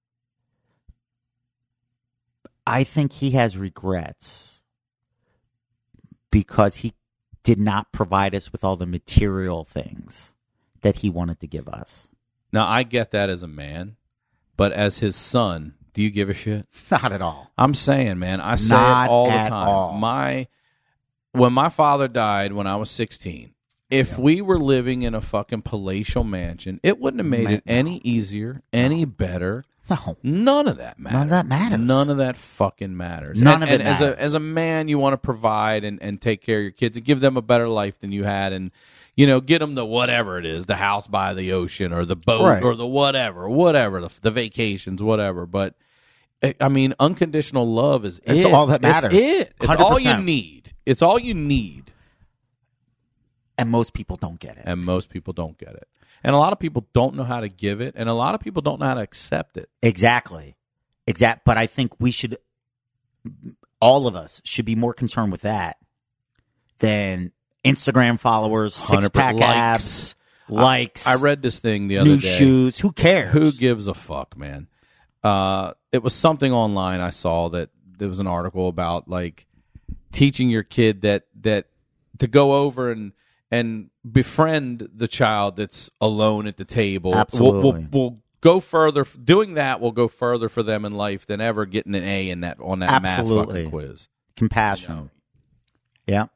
I think he has regrets because he did not provide us with all the material things that he wanted to give us. Now, I get that as a man, but as his son, do you give a shit? Not at all. I'm saying, man, I say Not it all the at time. all. My when my father died when I was sixteen, if yeah. we were living in a fucking palatial mansion, it wouldn't have made Man, it any no. easier, any no. better. No, none of that matters. None of that matters. None of that fucking matters. None and, of it and matters. As a as a man, you want to provide and, and take care of your kids and give them a better life than you had, and you know, get them the whatever it is, the house by the ocean or the boat right. or the whatever, whatever the, the vacations, whatever. But I mean, unconditional love is it's it. all that matters. It's it. It's one hundred percent. all you need. It's all you need. And most people don't get it. And most people don't get it. And a lot of people don't know how to give it, and a lot of people don't know how to accept it. Exactly. Exact. But I think we should, all of us should be more concerned with that than Instagram followers, six-pack abs, likes. I, I read this thing the other new day. New shoes. Who cares? Who gives a fuck, man? Uh, it was something online I saw that there was an article about, like, teaching your kid that that to go over and and befriend the child that's alone at the table. Absolutely. We'll, we'll, we'll go further. Doing that will go further for them in life than ever getting an A in that on that Absolutely. math fucking quiz. Compassion. You know? Yeah.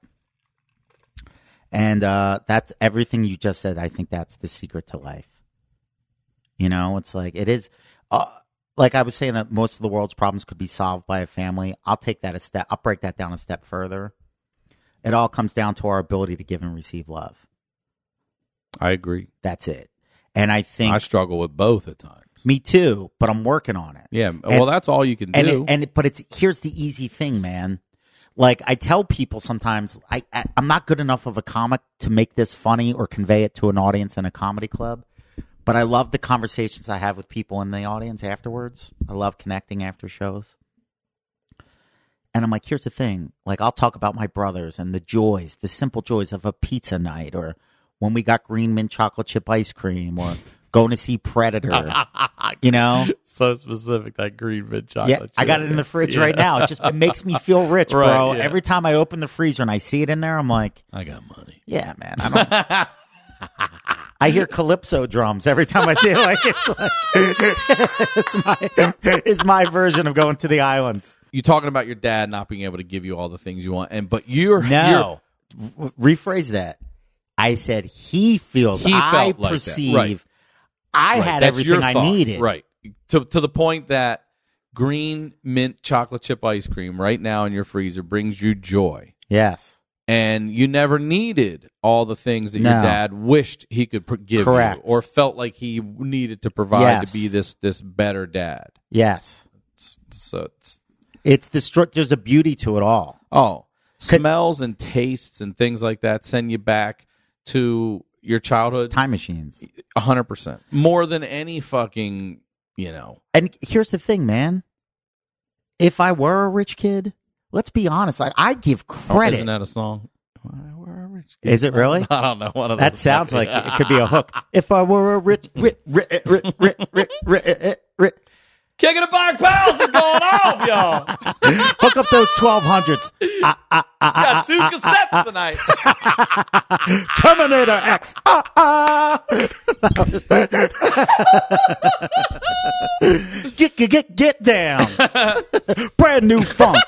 And uh, that's everything you just said. I think that's the secret to life. You know, it's like it is. Uh, like I was saying that most of the world's problems could be solved by a family. I'll take that a step. I'll break that down a step further. It all comes down to our ability to give and receive love. I agree. That's it. And I think I struggle with both at times. Me too, but I'm working on it. Yeah. And, well, that's all you can do. And, it, and it, but it's here's the easy thing, man. Like I tell people sometimes, I, I I'm not good enough of a comic to make this funny or convey it to an audience in a comedy club. But I love the conversations I have with people in the audience afterwards. I love connecting after shows. And I'm like, here's the thing. Like, I'll talk about my brothers and the joys, the simple joys of a pizza night, or when we got green mint chocolate chip ice cream, or going to see Predator, you know? So specific, that green mint chocolate Yeah, chip. I got it in the fridge Yeah. right now. It just it makes me feel rich, Right, bro. yeah. Every time I open the freezer and I see it in there, I'm like, I got money. yeah, man. I don't. I hear calypso drums every time I see it. Like it's like it's my it's my version of going to the islands. You talking about your dad not being able to give you all the things you want, and but you're No, R- rephrase that. I said he feels. He I felt like that. perceive. Right. I Right, had that's everything your I thought. needed. Right. To to the point that green mint chocolate chip ice cream right now in your freezer brings you joy. Yes. And you never needed all the things that your No. dad wished he could pr- give Correct. you or felt like he needed to provide Yes. to be this this better dad. Yes. So it's It's the str- there's a beauty to it all. oh, smells and tastes and things like that send you back to your childhood Time machines. one hundred percent. More than any fucking, you know. And here's the thing, man. If I were a rich kid, let's be honest. I, I give Oh, credit. isn't that a song? We're a rich kid. Is it really? I don't know. One of That those sounds fucking- like it could be a hook. If I were a rich, rich, rich, rich, rich, rich, rich, rich, Kicking the back pals is going off, y'all. hook up those twelve hundreds. Ah, ah, ah, Got ah, two ah, cassettes ah, tonight. ah. Terminator X. Ah, ah. Get, get, get, get down. Brand new funk.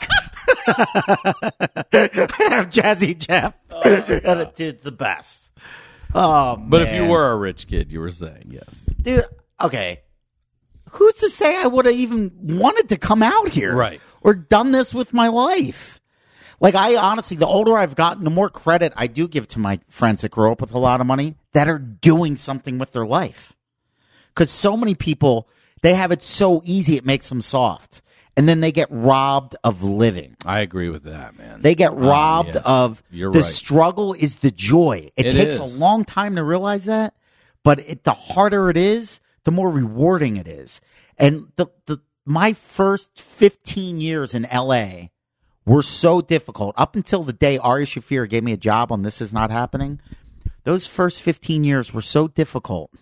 Have Jazzy Jeff. And it, dude's the best. Oh, But if you man. were a rich kid, you were saying yes. Dude, okay. Who's to say I would have even wanted to come out here? Right. Or done this with my life? Like, I honestly, the older I've gotten, the more credit I do give to my friends that grow up with a lot of money that are doing something with their life. Because so many people, they have it so easy, it makes them soft. And then they get robbed of living. I agree with that, man. They get Um, robbed yes. of You're the right. struggle is the joy. It, It takes is. a long time to realize that, but it, the harder it is, the more rewarding it is. And the, the my first fifteen years in L A were so difficult up until the day Ari Shafir gave me a job on This Is Not Happening. Those first fifteen years were so difficult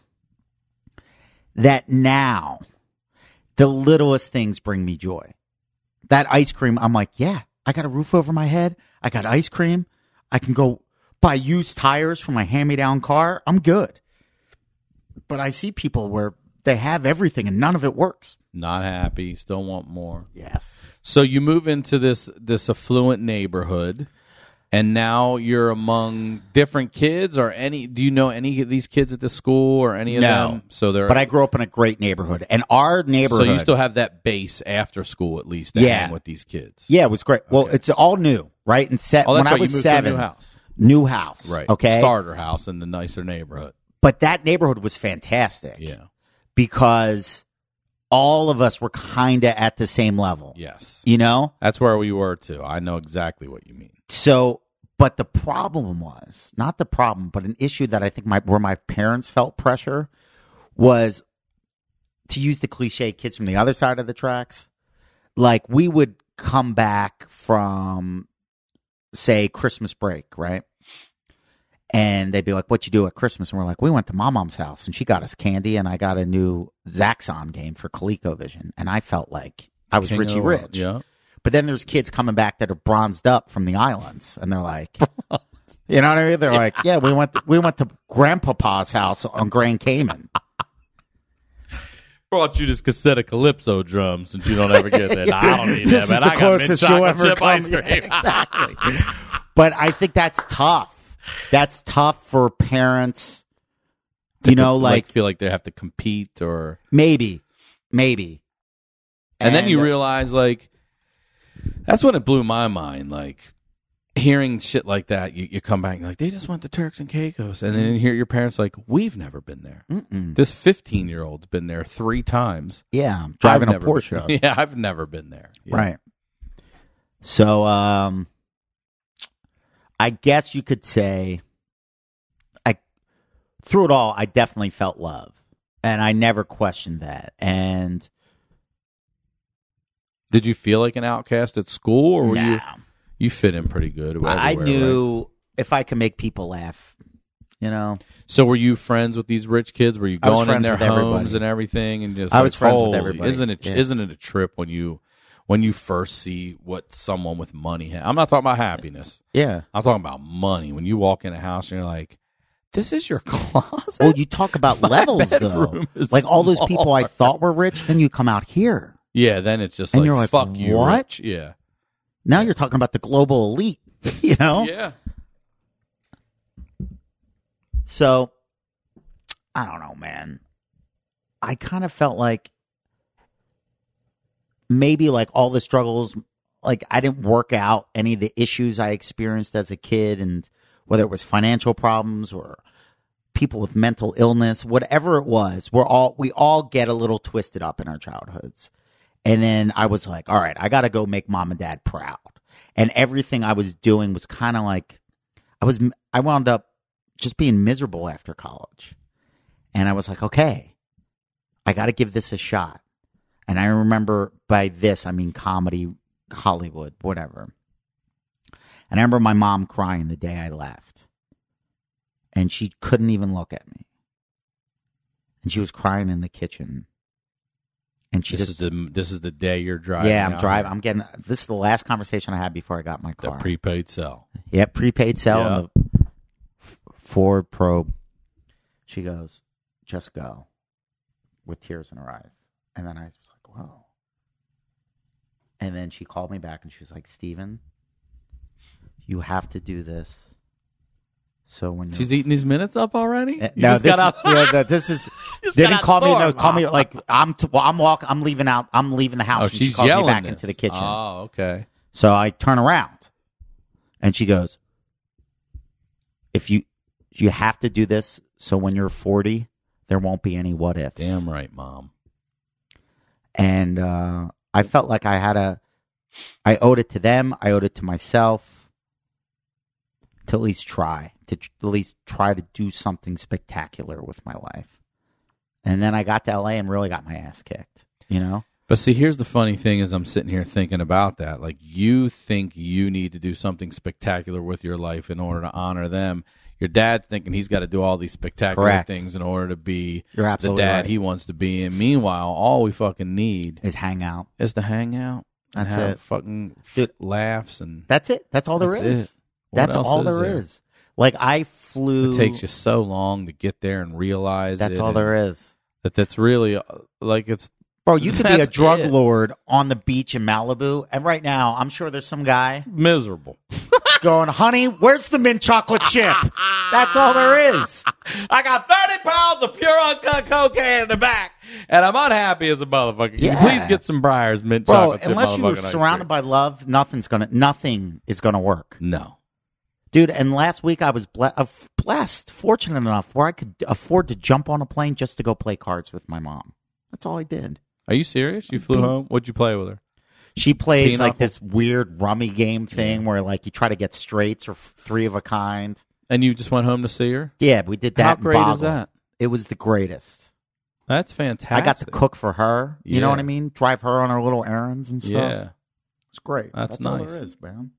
that now the littlest things bring me joy. That ice cream, I'm like, yeah, I got a roof over my head. I got ice cream. I can go buy used tires for my hand-me-down car. I'm good. But I see people where they have everything and none of it works. Not happy, still want more. Yes. So you move into this this affluent neighborhood, and now you're among different kids, or any? Do you know any of these kids at the school or any of No. them? So they're But I grew up in a great neighborhood. And our so neighborhood. you still have that base after school at least to Yeah. hang with these kids. Yeah, it was great. Well, Okay. it's all new, right? And set Oh, when that's I right. was You moved seven. to a new house, New house. right? Okay. Starter house in the nicer neighborhood. But that neighborhood was fantastic. Yeah. Because all of us were kind of at the same level. Yes. You know? That's where we were too. I know exactly what you mean. So, but the problem was not the problem, but an issue that I think my where my parents felt pressure was, to use the cliche, kids from the other side of the tracks. Like, we would come back from, say, Christmas break, right? And they'd be like, "What'd you do at Christmas?" And we're like, "We went to my mom's house, and she got us candy, and I got a new Zaxxon game for ColecoVision." And I felt like I was King Richie of the world. Rich. Yeah. But then there's kids coming back that are bronzed up from the islands, and they're like, you know what I mean? They're like, yeah, we went to, we went to Grandpapa's house on Grand Cayman. Brought you this cassette of Calypso drums since you don't ever get that. Nah, I don't need This that, is man. the I got mint closest you'll chocolate ever chip come. ice cream. Yeah, exactly. But I think that's tough. That's tough for parents. You know, like, feel like they have to compete or maybe, maybe. and, then you uh, realize like that's when it blew my mind. Like hearing shit like that, you, you come back and you're like, they just went to Turks and Caicos, and then you hear your parents like, we've never been there. Mm-mm. This fifteen year old's been there three times. Yeah, I'm driving I've a never Porsche. been- yeah, I've never been there. Yeah. Right. So, um, I guess you could say, I through it all, I definitely felt love. And I never questioned that. And did you feel like an outcast at school, or were nah, you you fit in pretty good? I everywhere, knew right? if I could make people laugh, you know. So were you friends with these rich kids? Were you I was going in friends their with homes everybody. and everything? And just I like, was friends with holy, everybody. Isn't it? Yeah. Isn't it a trip when you when you first see what someone with money has? I'm not talking about happiness. Yeah. I'm talking about money. When you walk in a house and you're like, "This is your closet." Well, you talk about levels though. bedroom is Like all those people I smaller. thought were rich, then you come out here. Yeah, then it's just And like, you're like, fuck you, what? rich. Yeah, Now you're talking about the global elite, you know? yeah. So, I don't know, man. I kind of felt like maybe like all the struggles, like I didn't work out any of the issues I experienced as a kid, and whether it was financial problems or people with mental illness, whatever it was, we're all, we all get a little twisted up in our childhoods. And then I was like, all right, I got to go make mom and dad proud. And everything I was doing was kind of like, I was, I wound up just being miserable after college. And I was like, okay, I got to give this a shot. And I remember by this, I mean comedy, Hollywood, whatever. And I remember my mom crying the day I left. And she couldn't even look at me. And she was crying in the kitchen. And she This just, is the this is the day you're driving. yeah, I'm out driving. here. I'm getting, this is the last conversation I had before I got my The car. prepaid cell. Yep, prepaid cell Yeah. and the F- Ford Probe. She goes, just go, with tears in her eyes. And then I was like, whoa. And then she called me back and she was like, Steven, you have to do this. So when you're She's eating these minutes up already. Uh, You no, just this got is, out. yeah, no, this is Just didn't got out call the me. door, No, call me Mom. like I'm. T- well, I'm walk. I'm leaving out. I'm leaving the house. Oh, and she she's called me yelling back this. into the kitchen. Oh, okay. So I turn around, and she goes, "If you you have to do this, so when you're forty, there won't be any what ifs." Damn right, Mom. And uh, I felt like I had a. I owed it to them. I owed it to myself to at least try to tr- at least try to do something spectacular with my life. And then I got to L A and really got my ass kicked. You know. But see, here's the funny thing: is I'm sitting here thinking about that. Like, you think you need to do something spectacular with your life in order to honor them. Your dad's thinking he's got to do all these spectacular Correct. things in order to be You're the absolutely dad right. he wants to be. And meanwhile, all we fucking need Is hang out. is to hang out. and That's have it. Fucking f- Dude. laughs and That's it. That's all there That's is. it. What That's else all is there there? is. Like I flew. It takes you so long to get there and realize That's it all and there is. that that's really uh, like it's Bro, you could be a That's drug it. lord on the beach in Malibu, and right now, I'm sure there's some guy miserable. going, honey, where's the mint chocolate chip? That's all there is. I got thirty pounds of pure uncut cocaine in the back, and I'm unhappy as a motherfucker. Can Yeah. you please get some Briars mint Bro, chocolate chip unless you're motherfucking ice surrounded cream? by love, nothing's gonna, nothing is gonna work. No. Dude, and last week I was ble- uh, blessed, fortunate enough where I could afford to jump on a plane just to go play cards with my mom. That's all I did. Are you serious? You flew home? What'd you play with her? She plays Pinochle? like this weird rummy game thing where like you try to get straights or f- three of a kind. And you just went home to see her? Yeah, we did that. How in great is Boggle. that? It was the greatest. That's fantastic. I got to cook for her. You know Yeah. what I mean? Drive her on her little errands and stuff. Yeah. It's great. That's That's, all nice. there is, man.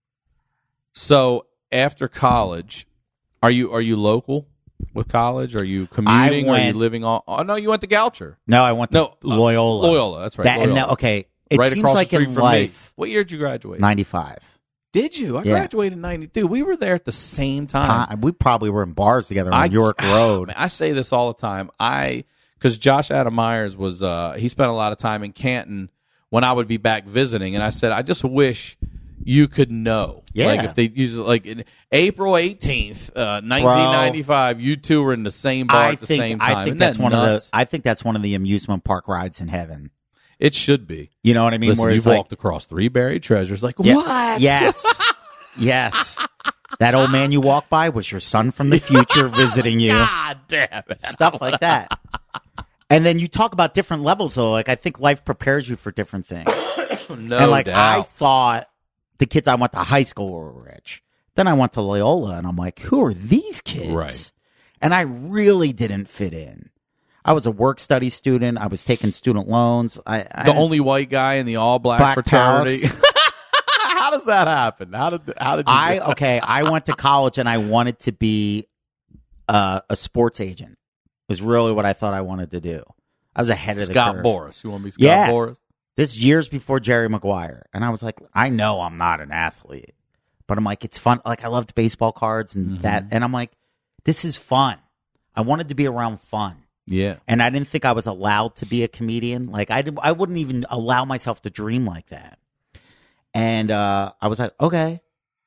So after college, are you are you local with college? Are you commuting? Are you went- living on? Oh no, you went to Goucher. No, I went to No, uh, Loyola. Loyola. That's right. That, and Loyola. that, okay, it right seems across like the street in from life, me. What year did you graduate? ninety-five. Did you? I Yeah. graduated in ninety-two. We were there at the same time. Time, we probably were in bars together on I- York Road. Man, I say this all the time. I because Josh Adam Myers was uh, he spent a lot of time in Canton when I would be back visiting, and I said I just wish you could know. Yeah. Like if they use like in April eighteenth, uh, nineteen ninety-five, you two were in the same bar I at the think same time. I think Isn't that's that one nuts? of the I think that's one of the amusement park rides in heaven. It should be. You know what I mean? Listen, Where you've it's like, walked across three buried treasures. Like yeah, what? Yes, yes. That old man you walk by was your son from the future visiting you. God damn it! Stuff like that. And then you talk about different levels, though. Like I think life prepares you for different things. No and like doubt. I thought the kids I went to high school were rich. Then I went to Loyola, and I'm like, who are these kids? Right. And I really didn't fit in. I was a work study student. I was taking student loans. I, I The only white guy in the all black, Black fraternity. How does that happen? How did how did you I do that? okay. I went to college and I wanted to be uh, a sports agent. Was really what I thought I wanted to do. I was ahead of the Scott curve. Boras. You want to be Scott Yeah. Boras? This years before Jerry Maguire, and I was like, I know I'm not an athlete, but I'm like, it's fun. Like I loved baseball cards and Mm-hmm. that, and I'm like, this is fun. I wanted to be around fun. Yeah. And I didn't think I was allowed to be a comedian. Like I, did, I wouldn't even allow myself to dream like that. And uh, I was like, okay.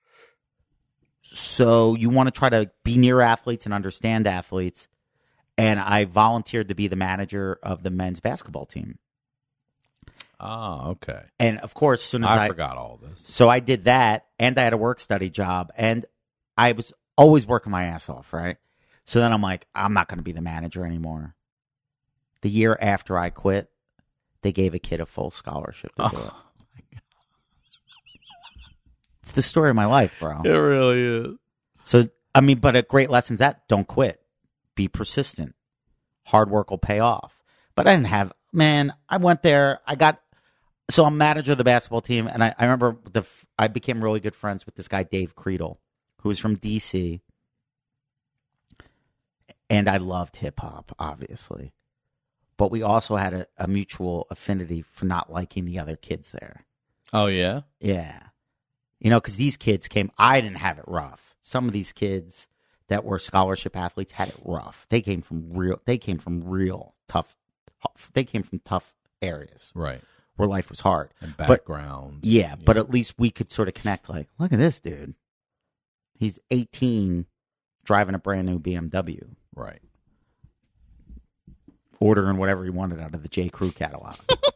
So you want to try to be near athletes and understand athletes. And I volunteered to be the manager of the men's basketball team. Oh, okay. And of course, as soon as I, I, forgot all this. so I did that, and I had a work study job, and I was always working my ass off, right? So then I'm like, I'm not going to be the manager anymore. The year after I quit, they gave a kid a full scholarship to do it. Oh, It's the story of my life, bro. it really is. So, I mean, but a great lesson's that don't quit. Be persistent. Hard work will pay off. But I didn't have, man, I went there. I got, so I'm manager of the basketball team. And I, I remember the I became really good friends with this guy, Dave Creedle, who was from D C. And I loved hip hop, obviously. But we also had a, a mutual affinity for not liking the other kids there. Oh, yeah? Yeah. You know, because these kids came, I didn't have it rough. Some of these kids that were scholarship athletes had it rough. They came from real, they came from real tough, they came from tough areas Right. where life was hard. And But- backgrounds. Yeah, but at least we could sort of connect like, look at this dude. He's eighteen driving a brand new B M W, Right. ordering whatever he wanted out of the J. Crew catalog.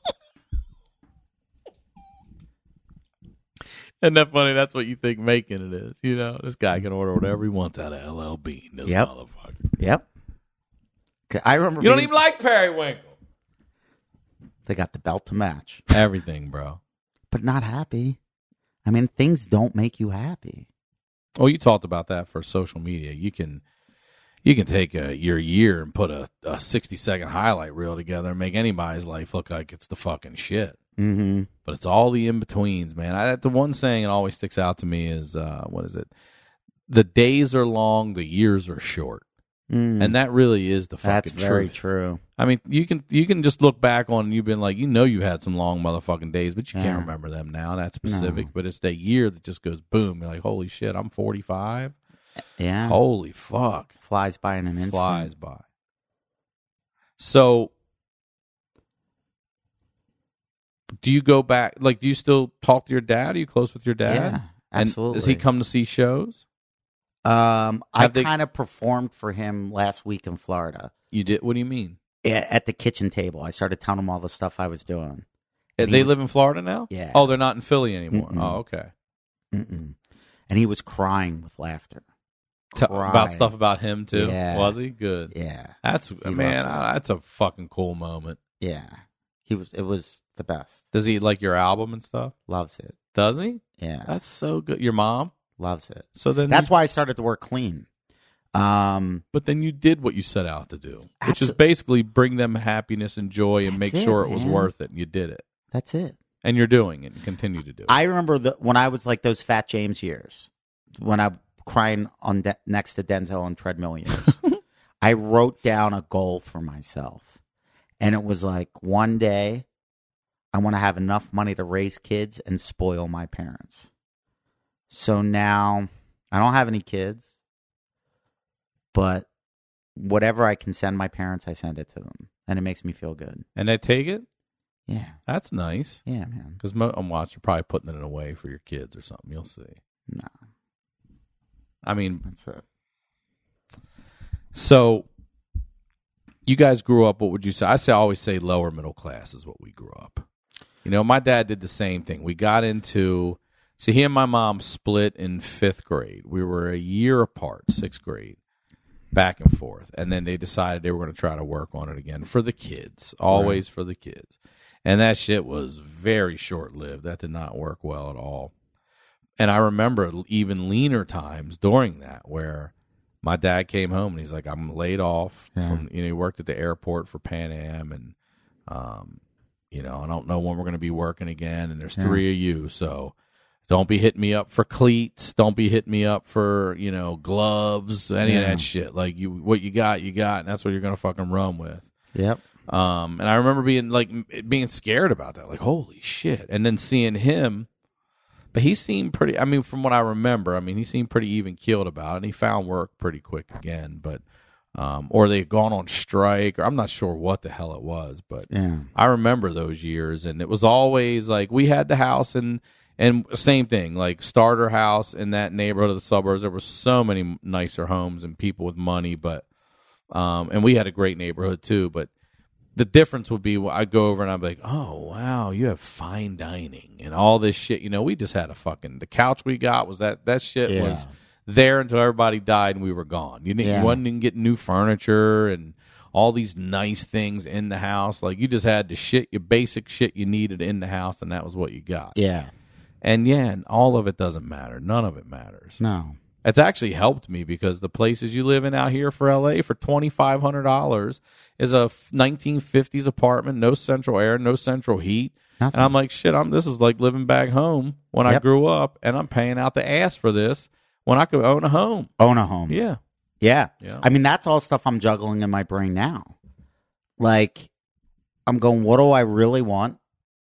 Isn't that funny? That's what you think making it is. You know, this guy can order whatever he wants out of L L Bean. This Yep. motherfucker. Yep. 'Kay, I remember You don't being- even like Periwinkle. they got the belt to match, Everything, bro. but not happy. I mean, things don't make you happy. Oh, you talked about that for social media. You can you can take a, your year and put a, a sixty second highlight reel together and make anybody's life look like it's the fucking shit. Mm-hmm. But it's all the in betweens, man. I, the one saying that always sticks out to me is uh, what is it? The days are long, the years are short, Mm. and that really is the That's fucking very truth. true. I mean, you can you can just look back on and you've been like, you know, you had some long motherfucking days, but you Yeah. can't remember them now. That's specific, No. but it's that year that just goes boom. You're like, holy shit, I'm forty-five. Yeah. Holy fuck, Flies by in an instant. flies by. So, do you go back? Like, do you still talk to your dad? Are you close with your dad? Yeah, And absolutely. does he come to see shows? Um, I Have they- kind of performed for him last week in Florida You did. What do you mean? A- at the kitchen table. I started telling him all the stuff I was doing. Uh, And he They was- live in Florida now. Yeah. Oh, they're not in Philly anymore. Mm-mm. Oh, okay. Mm-mm. And he was crying with laughter. T- Crying. about stuff about him too. Yeah. Was he good? Yeah, That's loved man. it. I, that's a fucking cool moment. yeah. He was. It was the best. Does he like your album and stuff? Loves it. Does he? Yeah, That's so good. Your mom. loves it. So then That's you, why I started to work clean. Um, But then you did what you set out to do, which is Absol- basically bring them happiness and joy and That's make it, sure it was man. worth it. And you did it, that's it. and you're doing it, and continue to do it. I remember the, when I was like those Fat James years, when I'm crying on de- next to Denzel on treadmill years. I wrote down a goal for myself, and it was like one day I want to have enough money to raise kids and spoil my parents. So now I don't have any kids, but whatever I can send my parents, I send it to them, and it makes me feel good. and they take it. Yeah, That's nice. yeah, man. Because mo- I'm watching, you're probably putting it away for your kids or something. You'll see. No, I mean, that's it. so you guys grew up. What would you say? I say I always say lower middle class is what we grew up. You know, my dad did the same thing. We got into. See, he and my mom split in fifth grade. We were a year apart, sixth grade, back and forth. And then they decided they were going to try to work on it again for the kids, always for the kids. And that shit was very short-lived. That did not work well at all. And I remember even leaner times during that where my dad came home and he's like, I'm laid off Yeah. from, you know, he worked at the airport for Pan Am, and, um, you know, I don't know when we're going to be working again. And there's Yeah. three of you. So don't be hitting me up for cleats. Don't be hitting me up for, you know, gloves, any of Yeah. that shit. Like, you, what you got, you got, and that's what you're going to fucking run with. Yep. Um, and I remember being like, being scared about that. Like, holy shit. And then seeing him, but he seemed pretty, I mean, from what I remember, I mean, he seemed pretty even keeled about it, and he found work pretty quick again. But, um, or they had gone on strike, or I'm not sure what the hell it was, but Yeah. I remember those years, and it was always like we had the house, and and same thing, like starter house in that neighborhood of the suburbs. There were so many nicer homes and people with money, but um, and we had a great neighborhood too. But the difference would be I'd go over and I'd be like, oh wow, you have fine dining and all this shit. You know, we just had a fucking the couch we got was that that shit Yeah. was there until everybody died and we were gone. You didn't Yeah. you wasn't even getting new furniture and all these nice things in the house. Like, you just had the shit, your basic shit you needed in the house, and that was what you got. Yeah. And yeah, and all of it doesn't matter. None of it matters. No. It's actually helped me because the places you live in out here for L A for twenty-five hundred dollars is a nineteen fifties apartment, no central air, no central heat. Nothing. And I'm like, shit, I'm this is like living back home when I Yep. grew up, and I'm paying out the ass for this when I could own a home. Own a home. Yeah. Yeah. Yeah. I mean, that's all stuff I'm juggling in my brain now. Like, I'm going, what do I really want?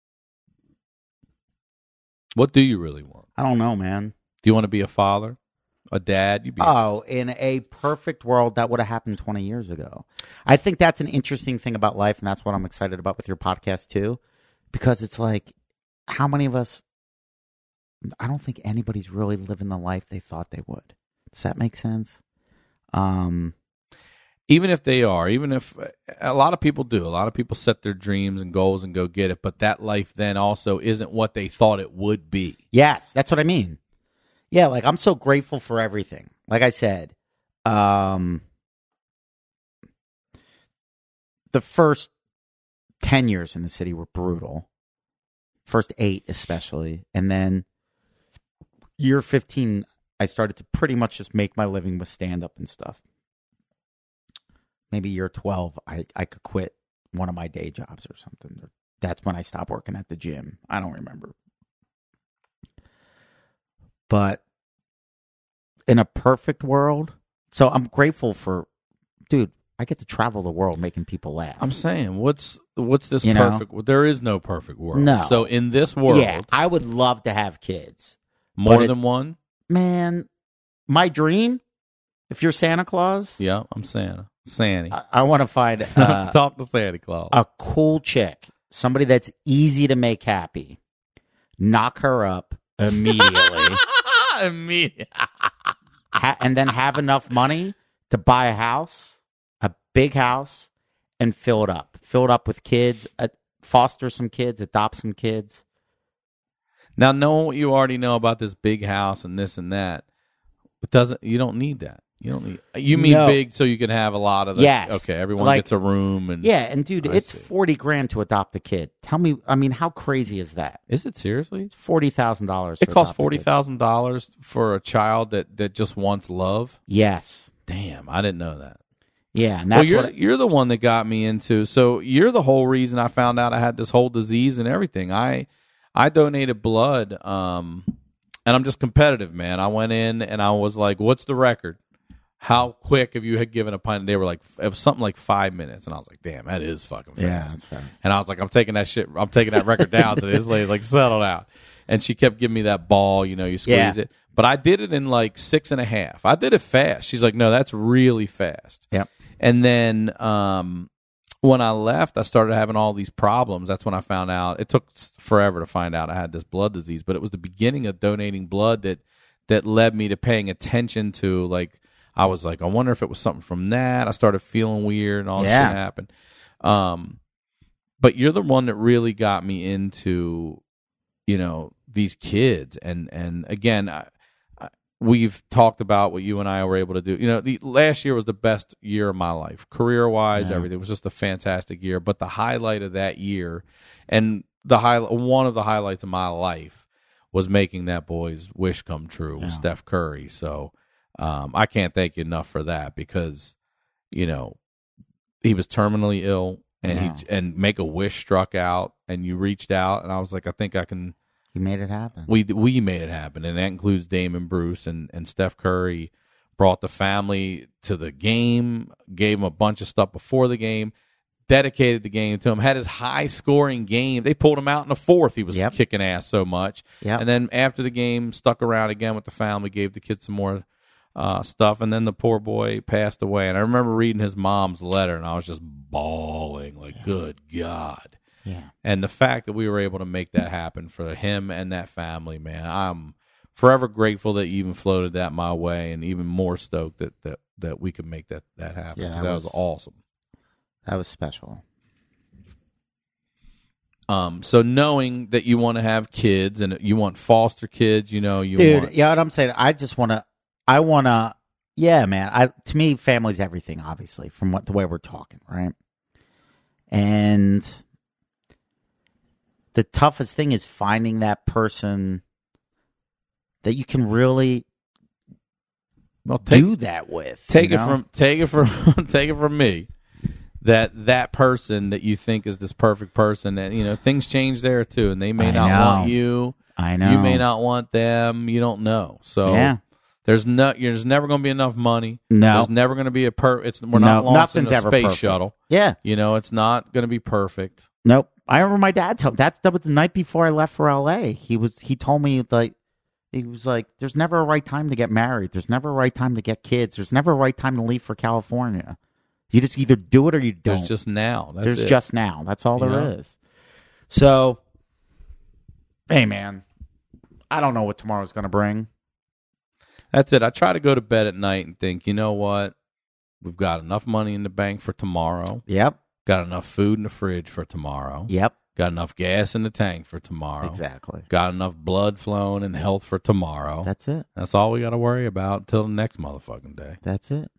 What do you really want? I don't know, man. Do you want to be a father? A dad? You be Oh, in a perfect world, that would have happened twenty years ago. I think that's an interesting thing about life, and that's what I'm excited about with your podcast, too. Because it's like, how many of us, I don't think anybody's really living the life they thought they would. Does that make sense? Um, Even if they are, even if a lot of people do, a lot of people set their dreams and goals and go get it, but that life then also isn't what they thought it would be. Yes, that's what I mean. Yeah, like I'm so grateful for everything. Like I said, um, the first ten years in the city were brutal. First eight, especially. And then year fifteen, I started to pretty much just make my living with stand-up and stuff. Maybe year twelve, I, I could quit one of my day jobs or something. That's when I stopped working at the gym. I don't remember. But in a perfect world, so I'm grateful for, dude, I get to travel the world making people laugh. I'm saying, what's what's this You know? perfect? Well, there is no perfect world. No. So in this world, Yeah, I would love to have kids. more but it- than one. Man, my dream, if you're Santa Claus, Yeah, I'm Santa. Santa. I, I want to find uh, Talk to Santa Claus. a cool chick, somebody that's easy to make happy. Knock her up immediately. Immediate. ha- and then have enough money to buy a house, a big house, and fill it up. Fill it up with kids, uh, foster some kids, adopt some kids. Now, knowing what you already know about this big house and this and that, it doesn't. You don't need that. You don't need. You mean No. big so you can have a lot of the. Yes. Okay, everyone Like- gets a room and. Yeah, and dude, I it's see. forty grand to adopt a kid. Tell me, I mean, how crazy is that? Is it seriously? It's forty thousand dollars. It costs forty thousand dollars for a child that, that just wants love. Yes. Damn, I didn't know that. Yeah, and Well, that's you're what. you're the one that got me into. So you're the whole reason I found out I had this whole disease and everything. I I donated blood, um, and I'm just competitive, man. I went in and I was like, "What's the record? How quick have you had given a pint?" And they were like, "It was something like five minutes," and I was like, "Damn, that is fucking fast." Yeah, that's fast. And I was like, I'm taking that shit, I'm taking that record down to this lady's like, settle down. And she kept giving me that ball, you know, you squeeze Yeah. it. But I did it in like six and a half. I did it fast. She's like, no, that's really fast. Yep. And then um, when I left, I started having all these problems. That's when I found out. It took s- forever to find out I had this blood disease, but it was the beginning of donating blood that that led me to paying attention to, like, I was like, I wonder if it was something from that. I started feeling weird and all this Yeah. shit happened. Um, but you're the one that really got me into, you know, these kids. And, and again, I, I, we've talked about what you and I were able to do. You know, the last year was the best year of my life, career wise, Yeah. everything. It was just a fantastic year. But the highlight of that year, and the high, one of the highlights of my life, was making that boy's wish come true with Yeah. Steph Curry. So, Um, I can't thank you enough for that because, you know, he was terminally ill and Yeah. he and Make a Wish struck out and you reached out and I was like, I think I can. You made it happen. We we made it happen, and that includes Damon Bruce and, and Steph Curry. Brought the family to the game, gave him a bunch of stuff before the game, dedicated the game to him, had his high-scoring game. They pulled him out in the fourth. He was Yep. kicking ass so much. Yep. And then after the game, stuck around again with the family, gave the kids some more uh, stuff, and then the poor boy passed away. And I remember reading his mom's letter, and I was just bawling, like, yeah. Good God. Yeah. And the fact that we were able to make that happen for him and that family, man, I'm forever grateful that you even floated that my way, and even more stoked that that, that we could make that, that happen. Yeah, that, that was, was awesome. That was special. Um, so knowing that you want to have kids and you want foster kids, you know, you Dude, want, yeah, what I'm saying, I just want to, I want to, yeah, man. I to me, family's everything. Obviously, from what the way we're talking, right? And the toughest thing is finding that person that you can really well, take, do that with. Take you it know? from take it from take it from me. That that person that you think is this perfect person, and you know things change there too, and they may I not know. want you. I know You may not want them. You don't know. So yeah. there's no. There's never going to be enough money. No. There's never going to be a per. It's we're No, not launching nothing's a ever space perfect. shuttle. Yeah. You know, it's not going to be perfect. Nope. I remember my dad told that that was the night before I left for L A. He was he told me like he was like, "There's never a right time to get married. There's never a right time to get kids. There's never a right time to leave for California. You just either do it or you don't. There's just now. That's There's it. just now. That's all there Yeah. is." So, hey man, I don't know what tomorrow's going to bring. That's it. I try to go to bed at night and think, you know what? We've got enough money in the bank for tomorrow. Yep. Got enough food in the fridge for tomorrow. Yep. Got enough gas in the tank for tomorrow. Exactly. Got enough blood flowing and health for tomorrow. That's it. That's all we got to worry about until the next motherfucking day. That's it.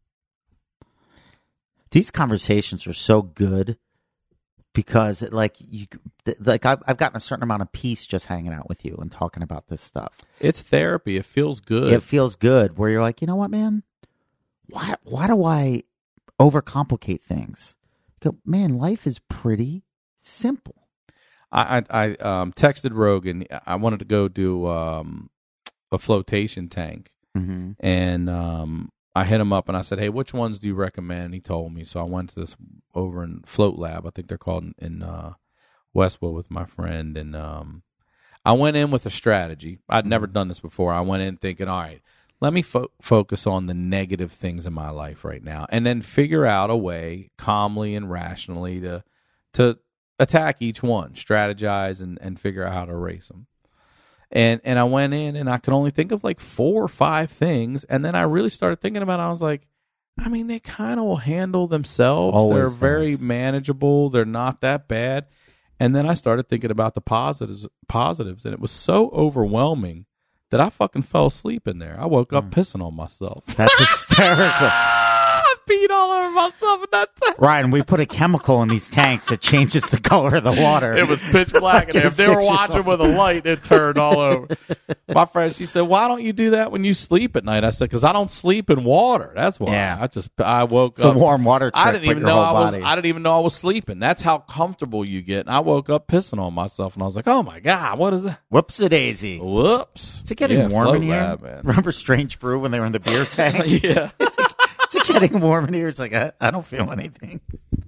These conversations are so good because, like, you, like I've, I've gotten a certain amount of peace just hanging out with you and talking about this stuff. It's therapy. It feels good. It feels good where you're like, you know what, man? Why? Why do I overcomplicate things? Go, man, life is pretty simple. I, I, I um, texted Rogan. I wanted to go do um, a flotation tank, Mm-hmm. and um, I hit him up and I said, "Hey, which ones do you recommend?" He told me, so I went to this over in Float Lab. I think they're called in, in uh, Westwood with my friend, and um, I went in with a strategy. I'd never done this before. I went in thinking, all right, let me fo- focus on the negative things in my life right now, and then figure out a way, calmly and rationally, to to attack each one, strategize, and, and figure out how to erase them. And and I went in and I could only think of like four or five things. And then I really started thinking about it. I was like, I mean, they kind of will handle themselves. Always They're does. very manageable. They're not that bad. And then I started thinking about the positives, positives, and it was so overwhelming that I fucking fell asleep in there. I woke up pissing on myself. That's hysterical. I peed all over myself in that tank. Ryan, we put a chemical in these tanks that changes the color of the water. It was pitch black in there. If they were watching with a light, it turned all over. My friend, she said, "Why don't you do that when you sleep at night?" I said, "Because I don't sleep in water. That's why." Yeah. I just I woke It's the up. warm water trick. I didn't but even your know whole I was. body. I didn't even know I was sleeping. That's how comfortable you get. And I woke up pissing on myself, and I was like, "Oh my god, what is that?" Whoops-a-daisy. Whoops! Is it getting Yeah, warm Float in here? Lab, man. Remember Strange Brew when they were in the beer tank? Yeah. Is it getting warm in here? It's like, I, I don't feel anything.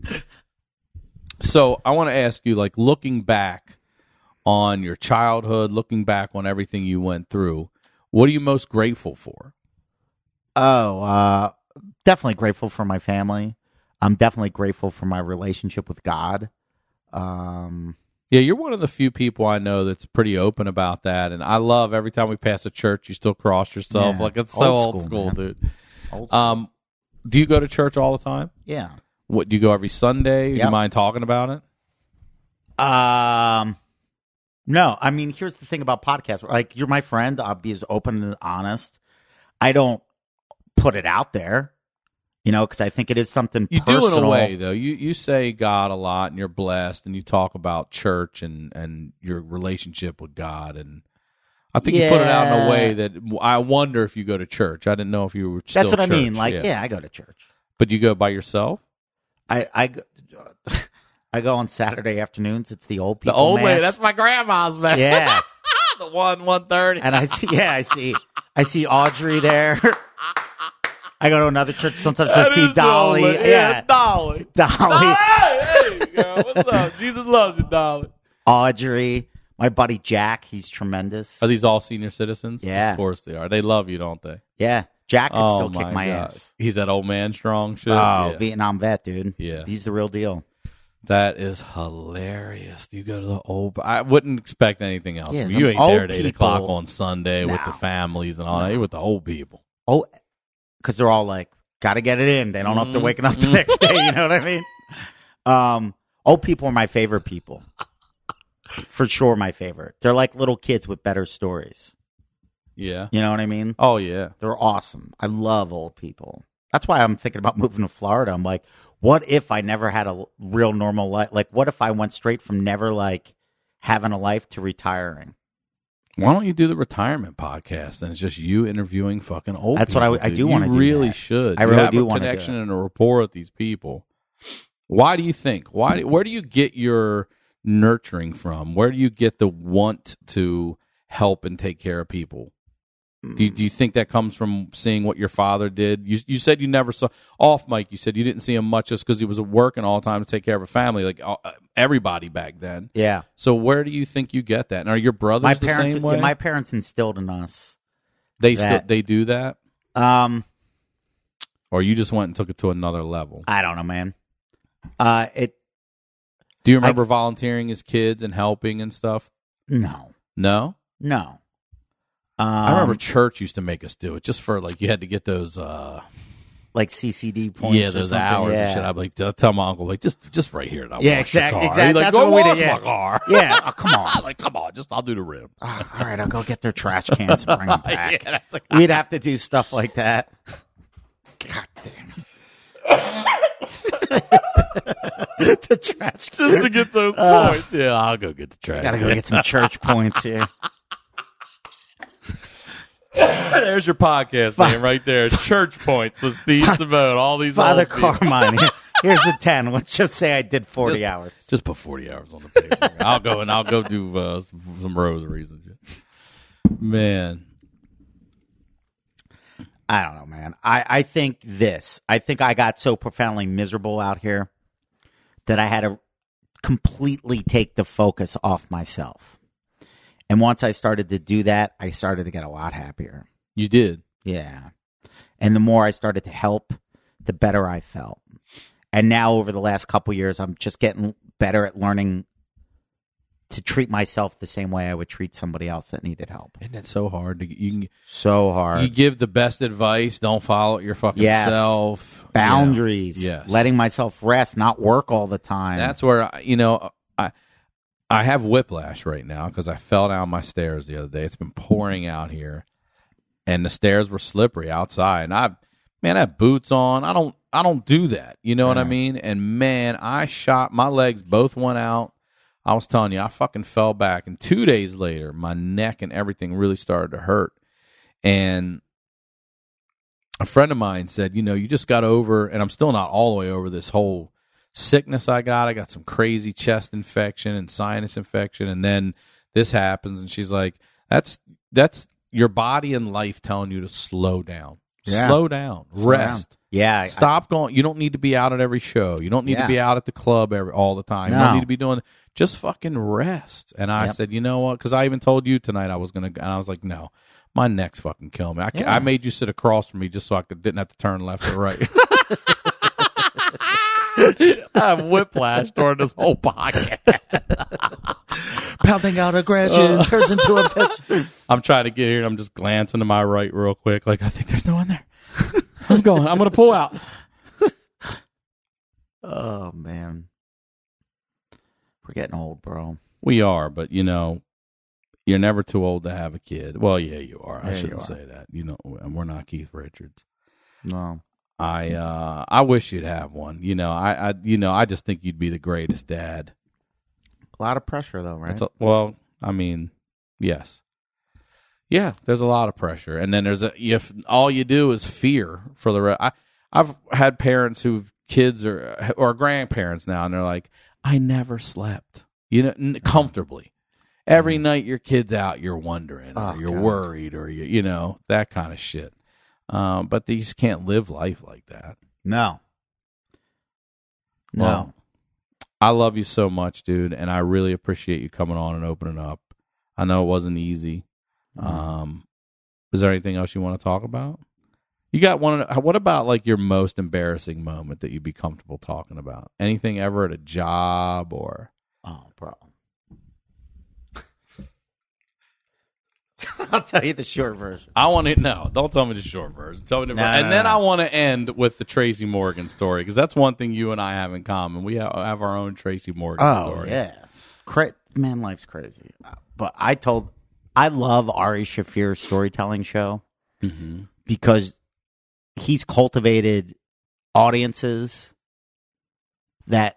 So I want to ask you, like, looking back on your childhood, looking back on everything you went through, what are you most grateful for? Oh, uh, definitely grateful for my family. I'm definitely grateful for my relationship with God. Um, Yeah, you're one of the few people I know that's pretty open about that, and I love every time we pass a church, you still cross yourself. Yeah. Like, it's so Old old school, school, man. dude. old school. Um, do you go to church all the time? yeah. What, do you go every Sunday? Do Yep. you mind talking about it? Um, no, I mean, here's the thing about podcasts. Like, you're my friend. I'll be as open and honest. I don't put it out there, you know, because I think it is something You personal. do in a way, though. You you say God a lot, and you're blessed, and you talk about church and, and your relationship with God. And I think you put it out in a Yeah. way that I wonder if you go to church. I didn't know if you were still That's what I church. mean. Like, yeah. I go to church. But you go by yourself? I I go, I go on Saturday afternoons. It's the old The people. old mass. lady. That's my grandma's, man. Yeah. the one, one thirty. And I see, yeah, I see, I see Audrey there. I go to another church. Sometimes I see Dolly. Yeah, Yeah, Dolly. Dolly, Hey, girl, what's up? Jesus loves you, Dolly. Audrey. My buddy Jack, he's tremendous. Are these all senior citizens? Yeah. Of course they are. They love you, don't they? Yeah, Jack could oh, still kick my God. ass. He's that old man strong shit. Oh, yeah. Vietnam vet, dude. Yeah. He's the real deal. That is hilarious. You go to the old. I wouldn't expect anything else. Yeah, from them you ain't old there at eight people- o'clock on Sunday with the No. families and all that. No. You're with the old people. Oh, because they're all like, got to get it in. They don't know if they're Mhm. waking up the next day. You know what I mean? Um, old people are my favorite people. For sure, my favorite. They're like little kids with better stories. Yeah. You know what I mean? Oh yeah. They're awesome. I love old people. That's why I'm thinking about moving to Florida. I'm like, what if I never had a l- real normal life? Like, what if I went straight from never like having a life to retiring? Why don't you do the retirement podcast and it's just you interviewing fucking old That's people? what I- I dude? do wanna You do really that. should. I You really have do a wanna do connection it. and a rapport with these people. Why do you think? Why? Where do you get your nurturing from? Where do you get the want to help and take care of people? Do you, do you think that comes from seeing what your father did? You you said you never saw off Mike. You said you didn't see him much just because he was working all the time to take care of a family, like uh, everybody back then. Yeah. So where do you think you get that? And are your brothers My the parents, same way? yeah, my parents instilled in us. they still that- they do that, Um, or you just went and took it to another level? I don't know, man. Uh, it Do you remember volunteering as kids and helping and stuff? no, No, no. Um, I remember church used to make us do it just for like you had to get those. uh like C C D points. Yeah, or those something. hours yeah. and shit. I'd be like, tell- tell my uncle, like, just just right here. And I'll Yeah, wash your exact- car. exact- He'd like, that's go what we wash did, yeah. my car. Yeah, oh, come on. like, come on, just I'll do the rim. Oh, all right, I'll go get their trash cans and bring them back. Yeah, that's like, We'd have to do stuff like that. God damn it. The trash can. just to get those Uh, points. Yeah, I'll go get the trash. Gotta go get some church points here. There's your podcast name right there. Church points with Steve Simone. All these Father old people. Carmine. Here's a ten. Let's just say I did forty Just- hours. Just put forty hours on the paper. I'll go and I'll go do uh, some rosaries and shit. Man, I don't know, man. I, I think this. I think I got so profoundly miserable out here that I had to completely take the focus off myself. And once I started to do that, I started to get a lot happier. you did. Yeah. And the more I started to help, the better I felt. And now over the last couple years, I'm just getting better at learning to treat myself the same way I would treat somebody else that needed help. Isn't it so hard to you can So hard. you give the best advice. Don't follow it your fucking Yes. self. Boundaries. Yeah. Yes. Letting myself rest, not work all the time. That's where I, you know I I have whiplash right now because I fell down my stairs the other day. It's been pouring out here, and the stairs were slippery outside. And I, man, I have boots on. I don't I don't do that. You know what I Yeah. mean? And man, I shot my legs both went out. I was telling you, I fucking fell back, and two days later, my neck and everything really started to hurt. And a friend of mine said, you know, you just got over, and I'm still not all the way over this whole sickness I got. I got some crazy chest infection and sinus infection, and then this happens, and she's like, that's that's your body and life telling you to slow down. Yeah. Slow down. Slow Rest. down. Yeah. I- Stop going. You don't need to be out at every show. You don't need to be Yes. out at the club every all the time. You No. don't need to be doing. Just fucking rest. And I Yep. said, you know what? Because I even told you tonight I was gonna. And I was like, no, my neck's fucking killing me. I, ca- Yeah. I made you sit across from me just so I could, didn't have to turn left or right. I have whiplash during this whole podcast. Pounding out aggression turns into obsession. I'm trying to get here, and I'm just glancing to my right real quick. Like, I think there's no one there. I'm going. I'm going to pull out. Oh, man. We're getting old, bro. We are, but you know, you're never too old to have a kid. Well, yeah, you are. I Yeah, shouldn't you are. say that. You know, we're not Keith Richards. No. I uh, I wish you'd have one. You know, I, I you know, I just think you'd be the greatest dad. A lot of pressure, though, right? That's a- well, I mean, yes. Yeah, there's a lot of pressure, and then there's a if all you do is fear for the rest. I I've had parents who've kids or or grandparents now, and they're like, I never slept, you know, n- comfortably. Every mm. night your kid's out, you're wondering, or oh, you're God. worried, or you you know that kind of shit. Um, but these can't live life like that. No, no. Well, I love you so much, dude, and I really appreciate you coming on and opening up. I know it wasn't easy. Mm. Um, is there anything else you want to talk about? You got one. What about like your most embarrassing moment that you'd be comfortable talking about? Anything ever at a job or? Oh, bro. I'll tell you the short version. I want to no. Don't tell me the short version. Tell me the no, version. no, and then no. I want to end with the Tracy Morgan story because that's one thing you and I have in common. We have, have our own Tracy Morgan oh, story. Oh yeah, Cra- man, life's crazy. But I told, I love Ari Shaffir's storytelling show mm-hmm. because he's cultivated audiences that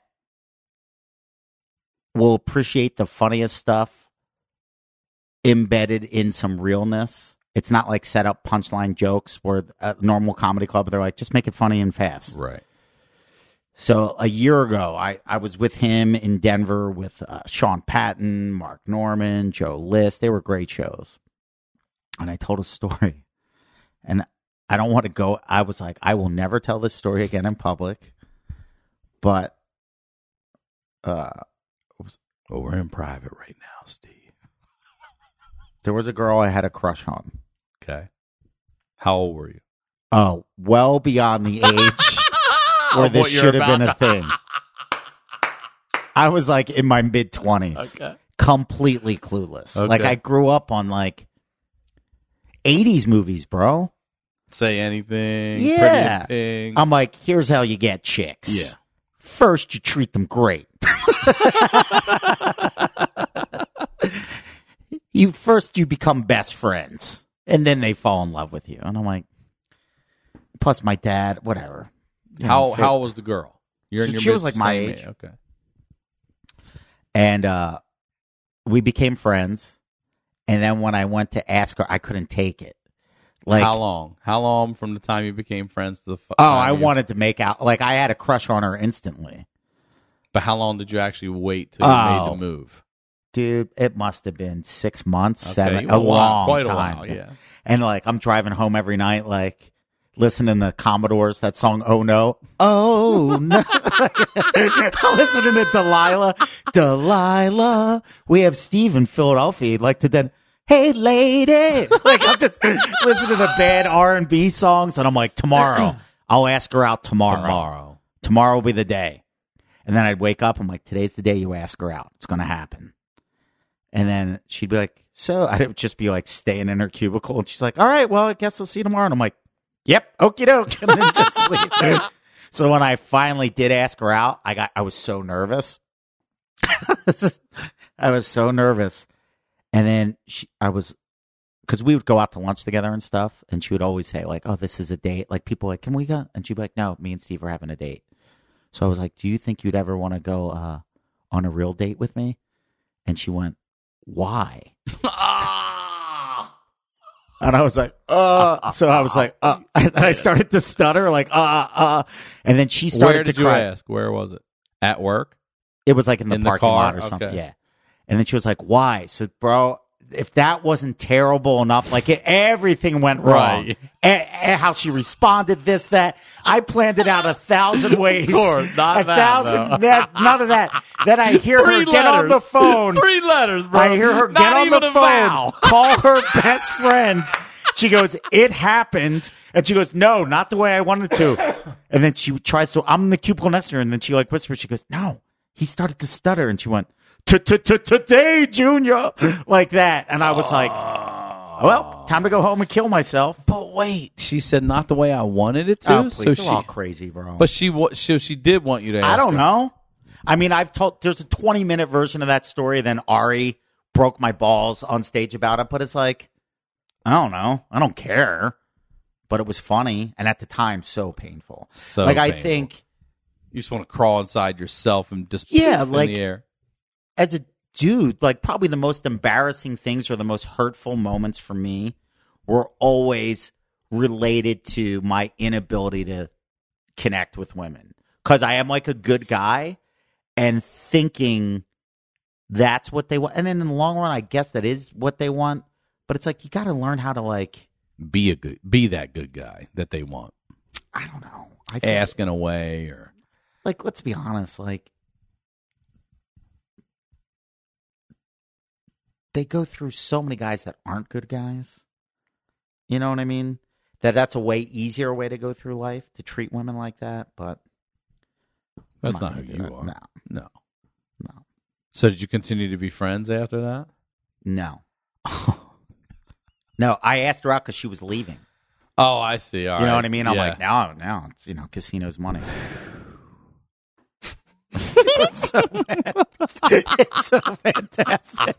will appreciate the funniest stuff embedded in some realness. It's not like set up punchline jokes where a normal comedy club, they're like, just make it funny and fast. Right. So a year ago, I, I was with him in Denver with uh, Sean Patton, Mark Norman, Joe List. They were great shows. And I told a story. And I don't want to go. I was like, I will never tell this story again in public. But uh, well, we're in private right now, Steve. There was a girl I had a crush on. Okay. How old were you? Oh, well beyond the age where this should have been a thing. I was like in my mid-twenties. Okay. Completely clueless. Okay. Like I grew up on like eighties movies, bro. Say Anything. Yeah. Pretty in Pink. I'm like, here's how you get chicks. Yeah. First, you treat them great. You first you become best friends, and then they fall in love with you. And I'm like, plus my dad, whatever. You how know, how was the girl? You're so in your she was like my age. age. Okay. And uh, we became friends. And then when I went to ask her, I couldn't take it. Like how long? How long from the time you became friends to the? F- oh, I you... wanted to make out. Like I had a crush on her instantly. But how long did you actually wait till you oh. made the move? Dude, it must have been six months, okay, seven, a, a while, long quite time. A while, yeah. And like, I'm driving home every night, like listening to Commodores, that song, "Oh No, Oh No." I'm listening to Delilah, Delilah. We have Steve in Philadelphia. He'd like to then, hey lady. Like I'm just listening to bad R and B songs, and I'm like, tomorrow, I'll ask her out tomorrow. Tomorrow, tomorrow will be the day. And then I'd wake up. I'm like, today's the day you ask her out. It's gonna happen. And then she'd be like, so I would just be like staying in her cubicle. And she's like, all right, well, I guess I'll see you tomorrow. And I'm like, yep, okie doke. And then just leave. So when I finally did ask her out, I got, I was so nervous. I was so nervous. And then she, I was, because we would go out to lunch together and stuff. And she would always say like, oh, this is a date. Like people were like, can we go? And she'd be like, no, me and Steve are having a date. So I was like, do you think you'd ever want to go uh, on a real date with me? And she went, why? And I was like, uh. So I was like, uh. And I started to stutter, like, uh, uh. And then she started Where did to cry. you ask? Where was it? At work? It was like in the in parking the lot or okay. something. Yeah. And then she was like, why? So, bro, if that wasn't terrible enough, like it, everything went wrong. Right. And, and how she responded, this, that. I planned it out a thousand ways. Of course, not a that, thousand, that, none of that. Then I hear Three her get on the phone. Three letters, bro. I hear her not get on even the a phone, vowel. call her best friend. She goes, it happened. And she goes, no, not the way I wanted to. And then she tries to, I'm in the cubicle next to her. And then she like whispers, she goes, no, he started to stutter. And she went, today, Junior, like that. And I was like, well, time to go home and kill myself. But wait, she said not the way I wanted it to. Oh, please, so they're she, all crazy, bro. But she, wa- so she did want you to ask I don't her. know. I mean, I've told, there's a twenty minute version of that story. Then Ari broke my balls on stage about it. But it's like, I don't know. I don't care. But it was funny. And at the time, so painful. So like, painful. I think. You just want to crawl inside yourself and just Yeah, poof like, in the air. As a dude, like probably the most embarrassing things or the most hurtful moments for me were always related to my inability to connect with women. Because I am like a good guy and thinking that's what they want. And then in the long run, I guess that is what they want. But it's like you got to learn how to like be a good, be that good guy that they want. I don't know. I Asking away or like, let's be honest, like they go through so many guys that aren't good guys. You know what I mean? That that's a way easier way to go through life, to treat women like that, but that's I'm not who gonna you do it. are. No. No. No. So did you continue to be friends after that? No. No, I asked her out because she was leaving. Oh, I see. All you know right. what I mean? I'm Yeah. like, no, no, it's, you know, casino's money. It's so bad. It's so fantastic.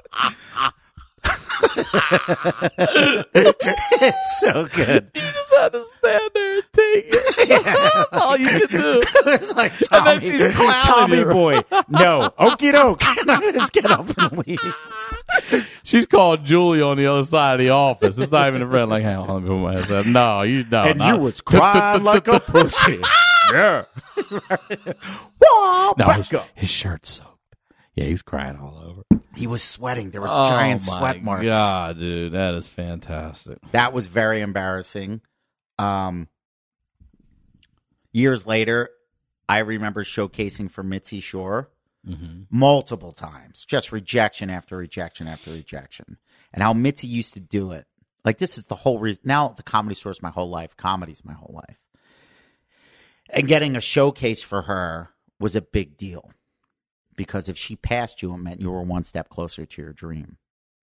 It's so good. You just had to stand there and take it. Yeah. That's all you can do. It's like And then Tommy, she's clowning Tommy you. boy. No, okie doke. And I just get up and leave. She's called Julie on the other side of the office. It's not even a friend. Like, hang on, let me put my headset. No, you no. And not- you was crying like a pussy. Yeah. Whoa, No, back his, up. his shirt's soaked. Yeah, he was crying all over. He was sweating. There was Oh, giant my sweat marks. God, dude, that is fantastic. That was very embarrassing. Um, years later, I remember showcasing for Mitzi Shore Mm-hmm. multiple times, just rejection after rejection after rejection, and how Mitzi used to do it. Like, this is the whole reason. Now the Comedy Store is my whole life. Comedy's my whole life. And getting a showcase for her was a big deal, because if she passed you, it meant you were one step closer to your dream.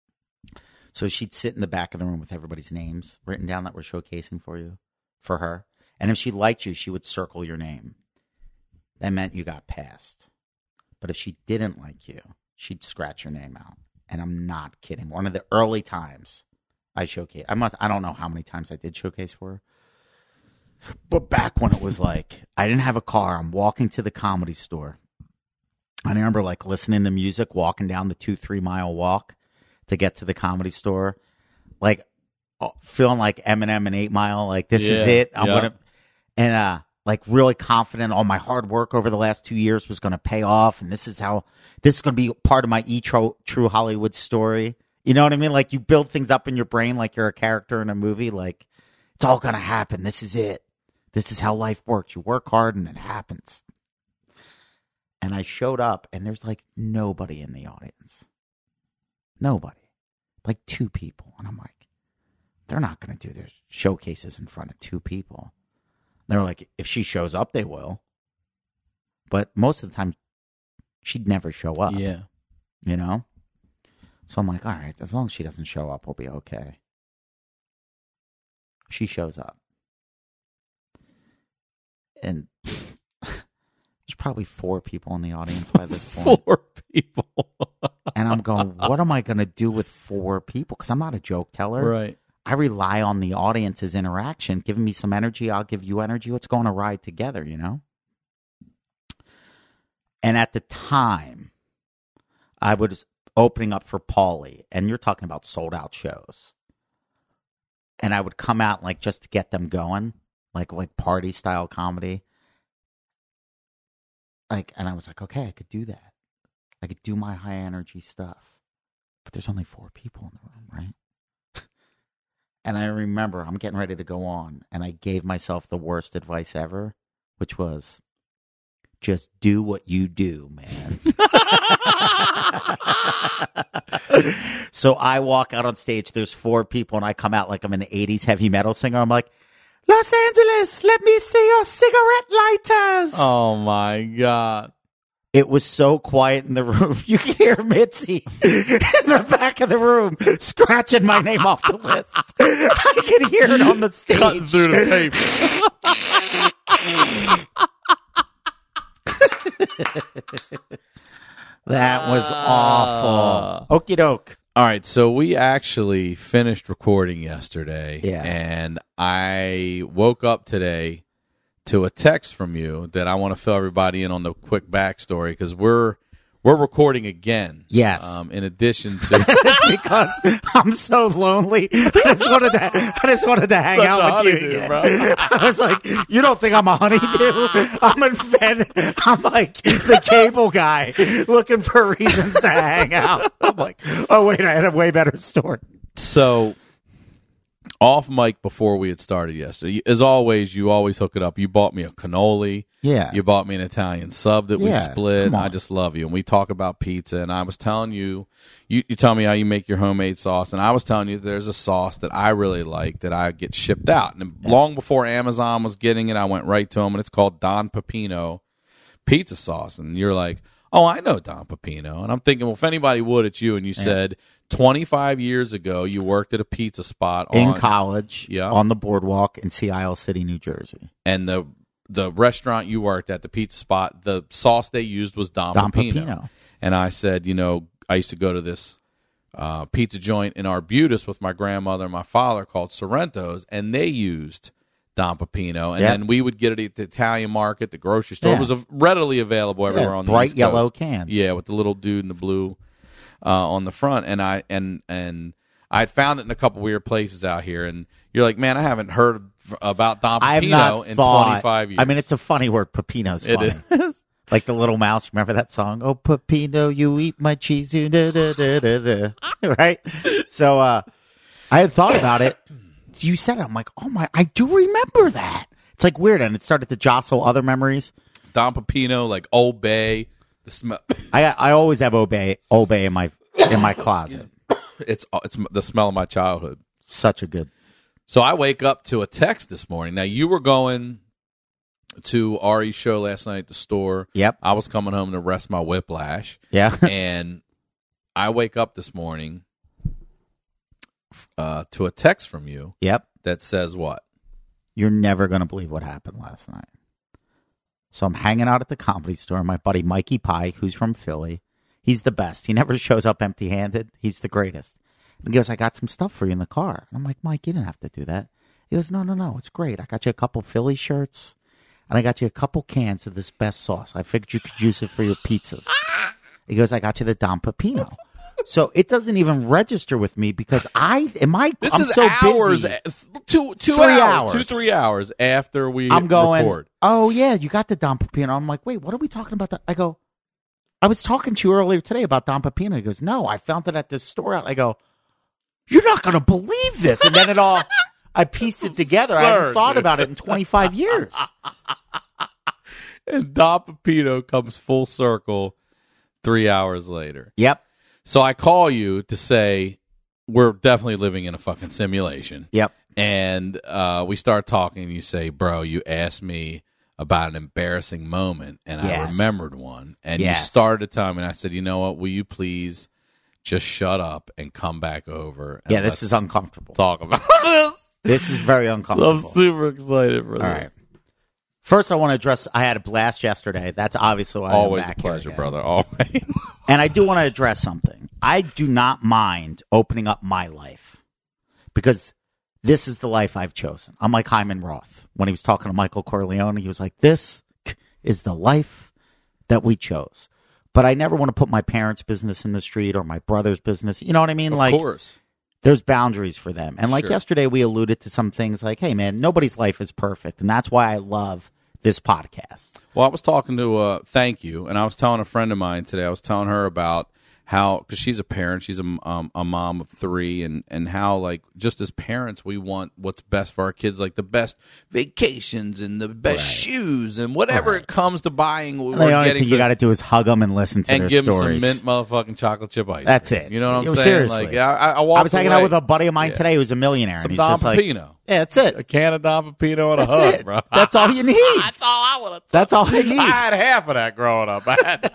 So she'd sit in the back of the room with everybody's names written down that were showcasing for you, for her. And if she liked you, she would circle your name. That meant you got passed. But if she didn't like you, she'd scratch your name out. And I'm not kidding. One of the early times I showcase, I must, I don't know how many times I did showcase for her. But back when it was like, I didn't have a car. I'm walking to the Comedy Store. I remember like listening to music, walking down the two, three mile walk to get to the Comedy Store. Like oh, feeling like Eminem and eight mile, like this is Yeah, it. I'm yeah. gonna, and uh, like really confident all my hard work over the last two years was going to pay off. And this is how, this is going to be part of my e-true true Hollywood story. You know what I mean? Like you build things up in your brain like you're a character in a movie. Like it's all going to happen. This is it. This is how life works. You work hard and it happens. And I showed up and there's like nobody in the audience. Nobody. Like two people. And I'm like, they're not going to do their showcases in front of two people. They're like, if she shows up, they will. But most of the time, she'd never show up. Yeah. You know? So I'm like, all right, as long as she doesn't show up, we'll be okay. She shows up. And there's probably four people in the audience by this point. Four people. And I'm going, what am I going to do with four people? Because I'm not a joke teller. Right. I rely on the audience's interaction, giving me some energy. I'll give you energy. Let's go on a ride together, you know? And at the time, I was opening up for Paulie, and you're talking about sold out shows. And I would come out like just to get them going, like like party style comedy. Like, and I was like, okay, I could do that. I could do my high energy stuff. But there's only four people in the room, right? And I remember I'm getting ready to go on, and I gave myself the worst advice ever, which was, just do what you do, man. So I walk out on stage, there's four people, and I come out like I'm an eighties heavy metal singer. I'm like, Los Angeles, let me see your cigarette lighters. Oh, my God. It was so quiet in the room. You could hear Mitzi in the back of the room scratching my name off the list. I could hear it on the stage. Cutting through the tape. That was awful. Okie doke. All right, so we actually finished recording yesterday. Yeah. And I woke up today to a text from you that I want to fill everybody in on the quick backstory, because we're We're recording again. Yes. Um, in addition to It's because I'm so lonely. I just wanted to, I just wanted to hang Such out a with you honeydew, again. bro. I was like, you don't think I'm a honeydew? I'm in bed. I'm like the cable guy looking for reasons to hang out. I'm like, oh wait, I had a way better story. so off mic before we had started yesterday. As always, you always hook it up. You bought me a cannoli. Yeah. You bought me an Italian sub that we Yeah, split. come on. I just love you. And we talk about pizza. And I was telling you, you, you tell me how you make your homemade sauce. And I was telling you there's a sauce that I really like that I get shipped out. And long before Amazon was getting it, I went right to them. And it's called Don Pepino pizza sauce. And you're like, oh, I know Don Pepino. And I'm thinking, well, if anybody would, it's you. And you said twenty-five years ago, you worked at a pizza spot In on, college, Yeah. on the boardwalk in Sea Isle City, New Jersey. and the the restaurant you worked at, the pizza spot, the sauce they used was Don, Don Pepino. Pepino. And I said, you know, I used to go to this uh, pizza joint in Arbutus with my grandmother and my father called Sorrento's, and they used Don Pepino. And Yeah. then we would get it at the Italian market, the grocery store. Yeah. It was a, readily available everywhere Yeah, on the bright East yellow Coast. cans. Yeah, with the little dude in the blue uh, on the front. And I and and I had found it in a couple weird places out here. And you're like, man, I haven't heard about Don I have Pepino not in thought, twenty-five years. I mean, it's a funny word. Pepino's It funny. is. Like the little mouse. Remember that song? Oh, Pepino, you eat my cheese. You da, da, da, da, da. Right? So uh, I had thought about it. You said it. I'm like, oh, my. I do remember that. It's like weird. And it started to jostle other memories. Don Pepino, like Old Bay. The smell. I I always have Obey, Obey in my in my closet. It's it's the smell of my childhood. Such a good. So I wake up to a text this morning. Now you were going to Ari's show last night at the store. Yep. I was coming home to rest my whiplash. Yeah. And I wake up this morning uh, to a text from you Yep. that says what? You're never going to believe what happened last night. So I'm hanging out at the Comedy Store. My buddy Mikey Pie, who's from Philly, he's the best. He never shows up empty-handed. He's the greatest. And he goes, I got some stuff for you in the car. And I'm like, Mike, you didn't have to do that. He goes, no, no, no, it's great. I got you a couple Philly shirts, and I got you a couple cans of this best sauce. I figured you could use it for your pizzas. He goes, I got you the Don Pepino. So it doesn't even register with me because I am I. This I'm is so hours, busy. two two Three hours, hours. two three hours after we I'm going, record. oh, yeah, you got the Don Pepino. I'm like, wait, what are we talking about? That? I go, I was talking to you earlier today about Don Pepino. He goes, no, I found it at this store. I go, you're not going to believe this. And then it all, I pieced it together. I haven't Absurd, thought dude. about it in twenty-five years. And Don Pepino comes full circle three hours later. Yep, So I call you to say we're definitely living in a fucking simulation. yep. And uh, we start talking, and you say, bro, you asked me about an embarrassing moment, and I Yes. remembered one. And you Yes. started to tell me, and I said, you know what, will you please just shut up and come back over? And Yeah, this let's is uncomfortable. talk about this. This is very I'm uncomfortable. super excited for this. All right. First, I want to address, I had a blast yesterday. That's obviously why I'm Always a back here pleasure, again. brother. Always. And I do want to address something. I do not mind opening up my life because this is the life I've chosen. I'm like Hyman Roth. When he was talking to Michael Corleone, he was like, this is the life that we chose. But I never want to put my parents' business in the street or my brother's business. You know what I mean? Of like, course. there's boundaries for them. And like Sure. yesterday, we alluded to some things like, hey, man, nobody's life is perfect. And that's why I love this podcast. Well, I was talking to, uh, thank you, and I was telling a friend of mine today, I was telling her about how, because she's a parent, she's a, um, a mom of three, and, and how, like, just as parents, we want what's best for our kids, like the best vacations and the best Right. shoes and whatever Right. it comes to buying, we're And the only getting thing you for- got to do is hug them and listen to and their give stories. them some mint motherfucking chocolate chip ice. That's cream. it. You know what I'm Yo, saying? seriously. Like, I, I, I, walked I was hanging away, out with a buddy of mine Yeah. today who's a millionaire. Some and he's Don just like, Pepino. yeah, that's it. A can of Don Pepino and a That's hug, it. bro. That's all you need. That's all I would have. That's all you need. I had half of that growing up. I, had,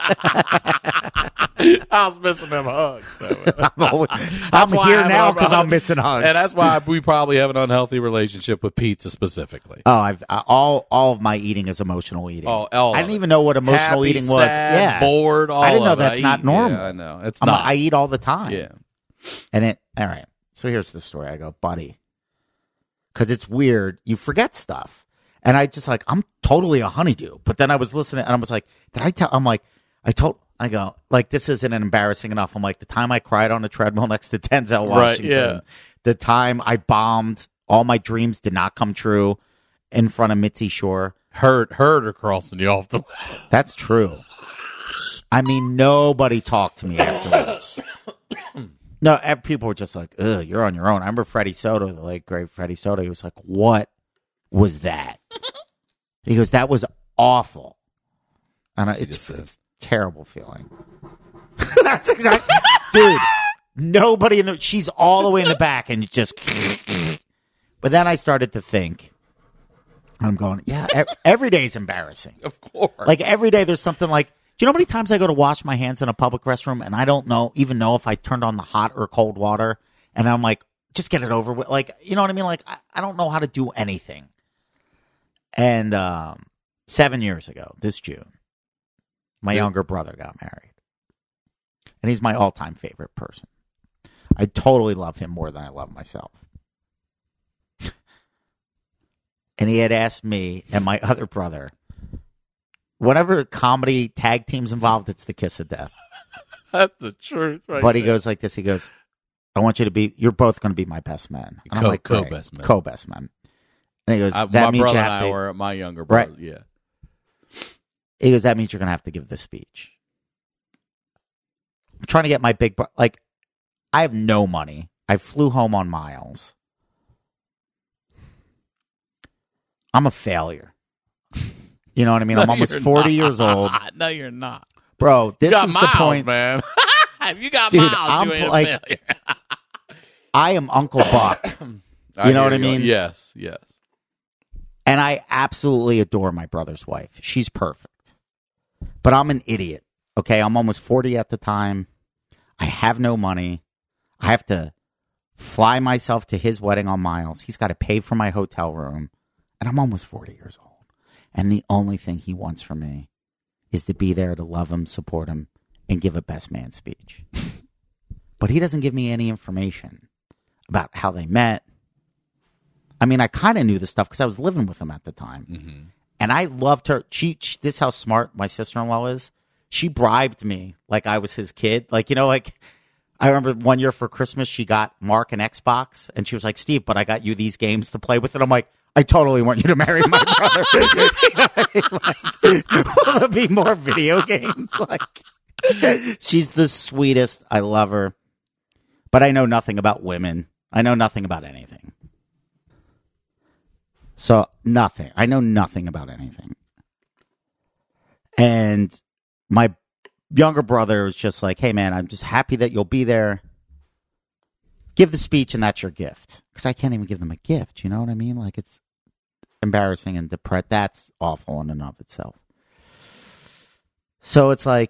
I was missing them hugs. I'm, always- I'm why here I have now a- because I'm missing hugs. And that's why we probably have an unhealthy relationship with pizza specifically. Oh, I've uh, all all of my eating is emotional eating. Oh, all I of didn't it. even know what emotional Happy, eating was. sad, Yeah, bored. All I didn't know of it. that's I not eat- normal. Yeah, I know it's I'm a- not. I eat all the time. yeah. And it, all right. So here's the story. I go, buddy, because it's weird. You forget stuff. And I just like, I'm totally a honeydew. But then I was listening and I was like, did I tell, I'm like, I told, I go, like, this isn't embarrassing enough. I'm like, the time I cried on the treadmill next to Denzel Washington, Right, yeah. the time I bombed, all my dreams did not come true in front of Mitzi Shore. Heard, heard her crossing you off the. That's true. I mean, nobody talked to me afterwards. No, ev- people were just like, ugh, you're on your own. I remember Freddie Soto, the late great Freddie Soto. He was like, what was that? He goes, that was awful. And I, She it's, just said- it's a terrible feeling. That's exactly, dude. Nobody in the, she's all the way in the back and just, but then I started to think, and I'm going, yeah, e- every day's embarrassing. Of course. Like every day there's something like, do you know how many times I go to wash my hands in a public restroom and I don't know, even know if I turned on the hot or cold water and I'm like, just get it over with. Like, you know what I mean? Like, I, I don't know how to do anything. And um, seven years ago, this June, my Dude. younger brother got married. And he's my all-time favorite person. I totally love him more than I love myself. And he had asked me and my other brother, whenever comedy tag team's involved, it's the kiss of death. That's the truth, right? But he there. goes like this. He goes, I want you to be, you're both going to be my best men. And I'm Co- like, great. co-best men. Co-best men. And he goes, I, that my means brother you and have I to, were my younger brother. Right. Yeah. he goes, that means you're going to have to give the speech. I'm trying to get my big, bro- like, I have no money. I flew home on miles. I'm a failure. You know what I mean? I'm No, almost you're forty not. years old. No, you're not. Bro, this you got is miles, the point. man. If you got Dude, miles, I'm you ain't like- a failure. I am Uncle Buck. I You know hear what I mean? Yes, yes. And I absolutely adore my brother's wife. She's perfect. But I'm an idiot. Okay, I'm almost forty at the time. I have no money. I have to fly myself to his wedding on miles. He's got to pay for my hotel room. And I'm almost forty years old. And the only thing he wants from me is to be there to love him, support him, and give a best man speech. But he doesn't give me any information about how they met. I mean, I kind of knew the stuff because I was living with him at the time. Mm-hmm. And I loved her. She, she, this is how smart my sister-in-law is. She bribed me like I was his kid. Like, you know, like I remember one year for Christmas, she got Mark an Xbox and she was like, Steve, but I got you these games to play with. And I'm like, I totally want you to marry my brother. You know what I mean? Like, will there be more video games? Like, she's the sweetest. I love her. But I know nothing about women. I know nothing about anything. So nothing. I know nothing about anything. And my younger brother was just like, hey, man, I'm just happy that you'll be there. Give the speech and that's your gift. Because I can't even give them a gift. You know what I mean? Like, it's embarrassing and depressed. That's awful in and of itself. So it's like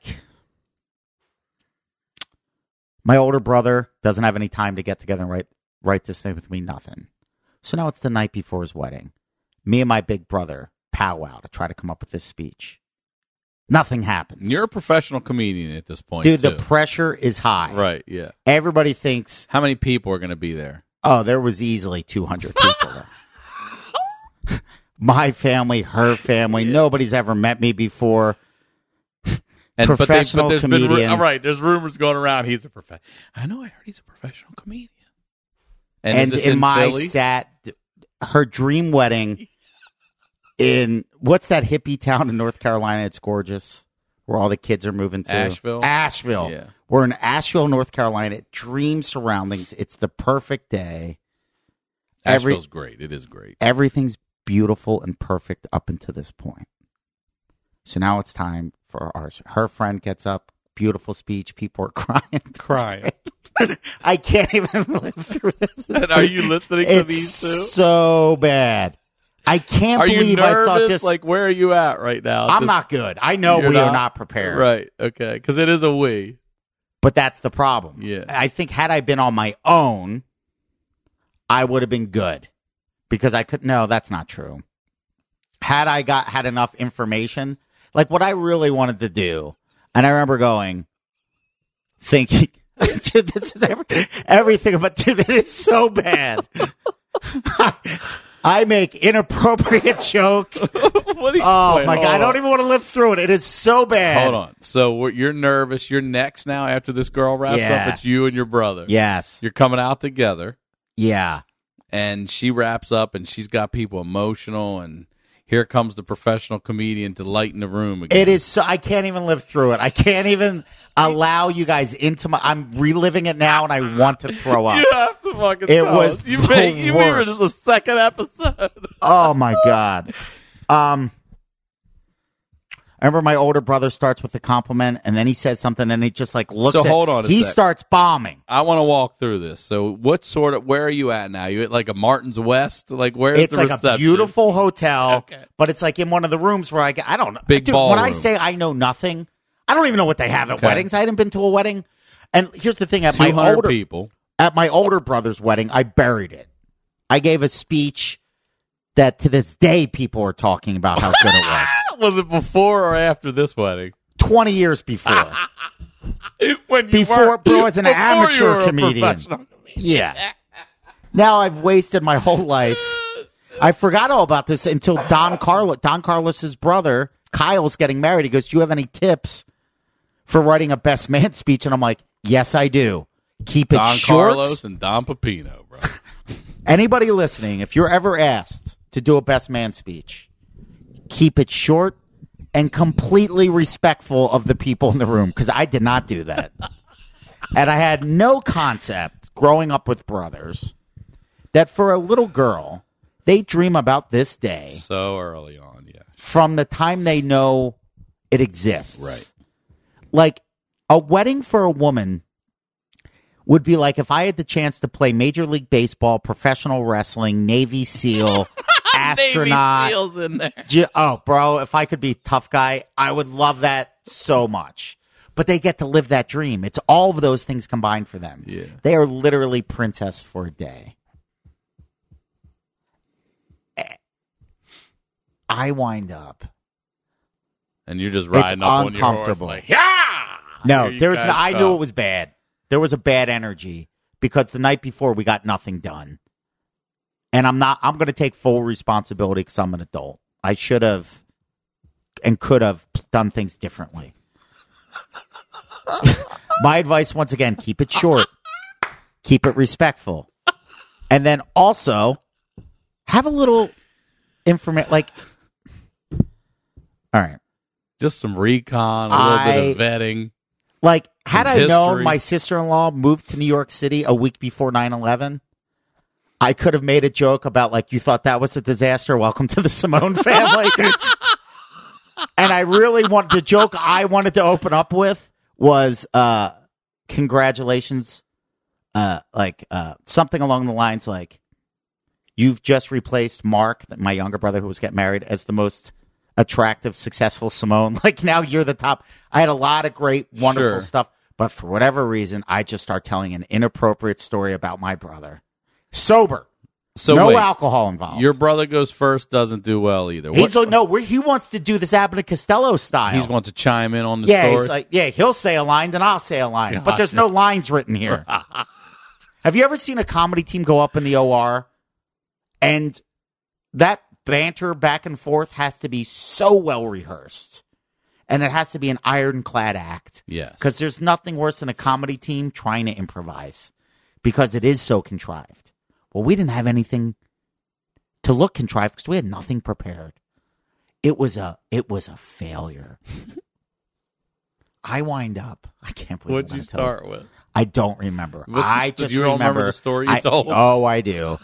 my older brother doesn't have any time to get together and write, write this thing with me. Nothing. So now it's the night before his wedding. Me and my big brother powwow to try to come up with this speech. Nothing happens. You're a professional comedian at this point, Dude, too. the pressure is high. Right, yeah. Everybody thinks, How many people are going to be there? oh, there was easily two hundred people there. My family, her family, Yeah. nobody's ever met me before. And, Professional but they, but there's comedian. Been, all right, there's rumors going around. He's a prof. I know. I heard he's a professional comedian. And, And is this in, in my Philly? sat, her dream wedding in, what's that hippie town in North Carolina? It's gorgeous, where all the kids are moving to. Asheville? Asheville. Yeah. We're in Asheville, North Carolina. Dream surroundings. It's the perfect day. Every- Asheville's great. It is great. Everything's beautiful and perfect up until this point. So now it's time for ours. Her friend gets up, beautiful speech. People are crying. Crying. I can't even live through this. And are you listening to It's these two? so bad. I can't Are you believe I thought nervous? this. Like, where are you at right now? I'm This- not good. I know You're we are not? not prepared. Right. Okay. Because it is a we. But that's the problem. Yeah. I think had I been on my own, I would have been good. Because I could, no, that's not true. Had I got, had enough information, like what I really wanted to do, and I remember going, thinking, dude, this is every, everything about, dude, it is so bad. I, I make inappropriate joke. What do you, Oh wait, my hold god, I don't on. even want to live through it. It is so bad. Hold on. So we're, you're nervous. You're next now after this girl wraps Yeah. up. It's you and your brother. Yes. You're coming out together, Yeah. and she wraps up, and she's got people emotional, and here comes the professional comedian to lighten the room again. It is so I can't even live through it. I can't even allow you guys into my I'm reliving it now and I want to throw up. You have to fucking It tell was us. You the made you made worst. this the second episode. Oh my god. Um I remember my older brother starts with a compliment and then he says something and he just like looks So at hold on a he sec. starts bombing. I want to walk through this. So, what sort of where are you at now? You at like a Martin's West? Like where's It's the like reception? a beautiful hotel, Okay. but it's like in one of the rooms where I get, I don't know. Big Dude, when I ballroom. say I know nothing, I don't even know what they have at Okay. weddings. I hadn't been to a wedding. And here's the thing, at my two hundred older people. at my older brother's wedding, I buried it. I gave a speech that to this day people are talking about how good it was. Was it before or after this wedding? twenty years before. When you Before- were, bro, as an before amateur you were a comedian. professional comedian. Yeah. Now I've wasted my whole life. I forgot all about this until Don Carlos, Don Carlos's brother, Kyle's getting married. He goes, "Do you have any tips for writing a best man speech?" And I'm like, "Yes, I do. Keep it Don short." Carlos and Don Pepino, bro. Anybody listening, if you're ever asked to do a best man speech, keep it short and completely respectful of the people in the room, because I did not do that. And I had no concept growing up with brothers that for a little girl, they dream about this day So early on, yeah. from the time they know it exists. Right. Like a wedding for a woman would be like if I had the chance to play Major League Baseball, professional wrestling, Navy SEAL, astronaut. Navy SEALs in there. Ge- Oh, bro, if I could be a tough guy, I would love that so much. But they get to live that dream. It's all of those things combined for them. Yeah. They are literally princess for a day. I wind up. And you're just riding up on your horse uncomfortable. like, yeah! No, Here you there was. guys No, I knew come. it was bad. There was a bad energy because the night before we got nothing done, and I'm not. I'm going to take full responsibility because I'm an adult. I should have and could have done things differently. My advice, once again, keep it short, keep it respectful, and then also have a little information. Like, all right. Just some recon, a little bit of I- vetting. Like, had Some I known history. my sister-in-law moved to New York City a week before nine eleven, I could have made a joke about, like, you thought that was a disaster? Welcome to the Simone family. And I really wanted, the joke I wanted to open up with was, uh, congratulations, uh, like, uh, something along the lines like, you've just replaced Mark, my younger brother who was getting married, as the most attractive, successful Simone. Like, now you're the top. I had a lot of great, wonderful Sure. stuff, but for whatever reason, I just start telling an inappropriate story about my brother. Sober. So no wait, alcohol involved. your brother goes first, doesn't do well either. He's What- like, no, we're, he wants to do this Abbott and Costello style. He's want to chime in on the yeah, story. he's like, yeah, he'll say a line, then I'll say a line. But there's no lines written here. Have you ever seen a comedy team go up in the O R and that banter back and forth has to be so well rehearsed, and it has to be an ironclad act. Yes. Because there's nothing worse than a comedy team trying to improvise because it is so contrived. Well, we didn't have anything to look contrived because we had nothing prepared. It was a it was a failure. I wind up. I can't believe. What'd I'm you gonna tell start with? I don't remember. What's the I st- just you don't remember remember the story you I- told? Oh, I do.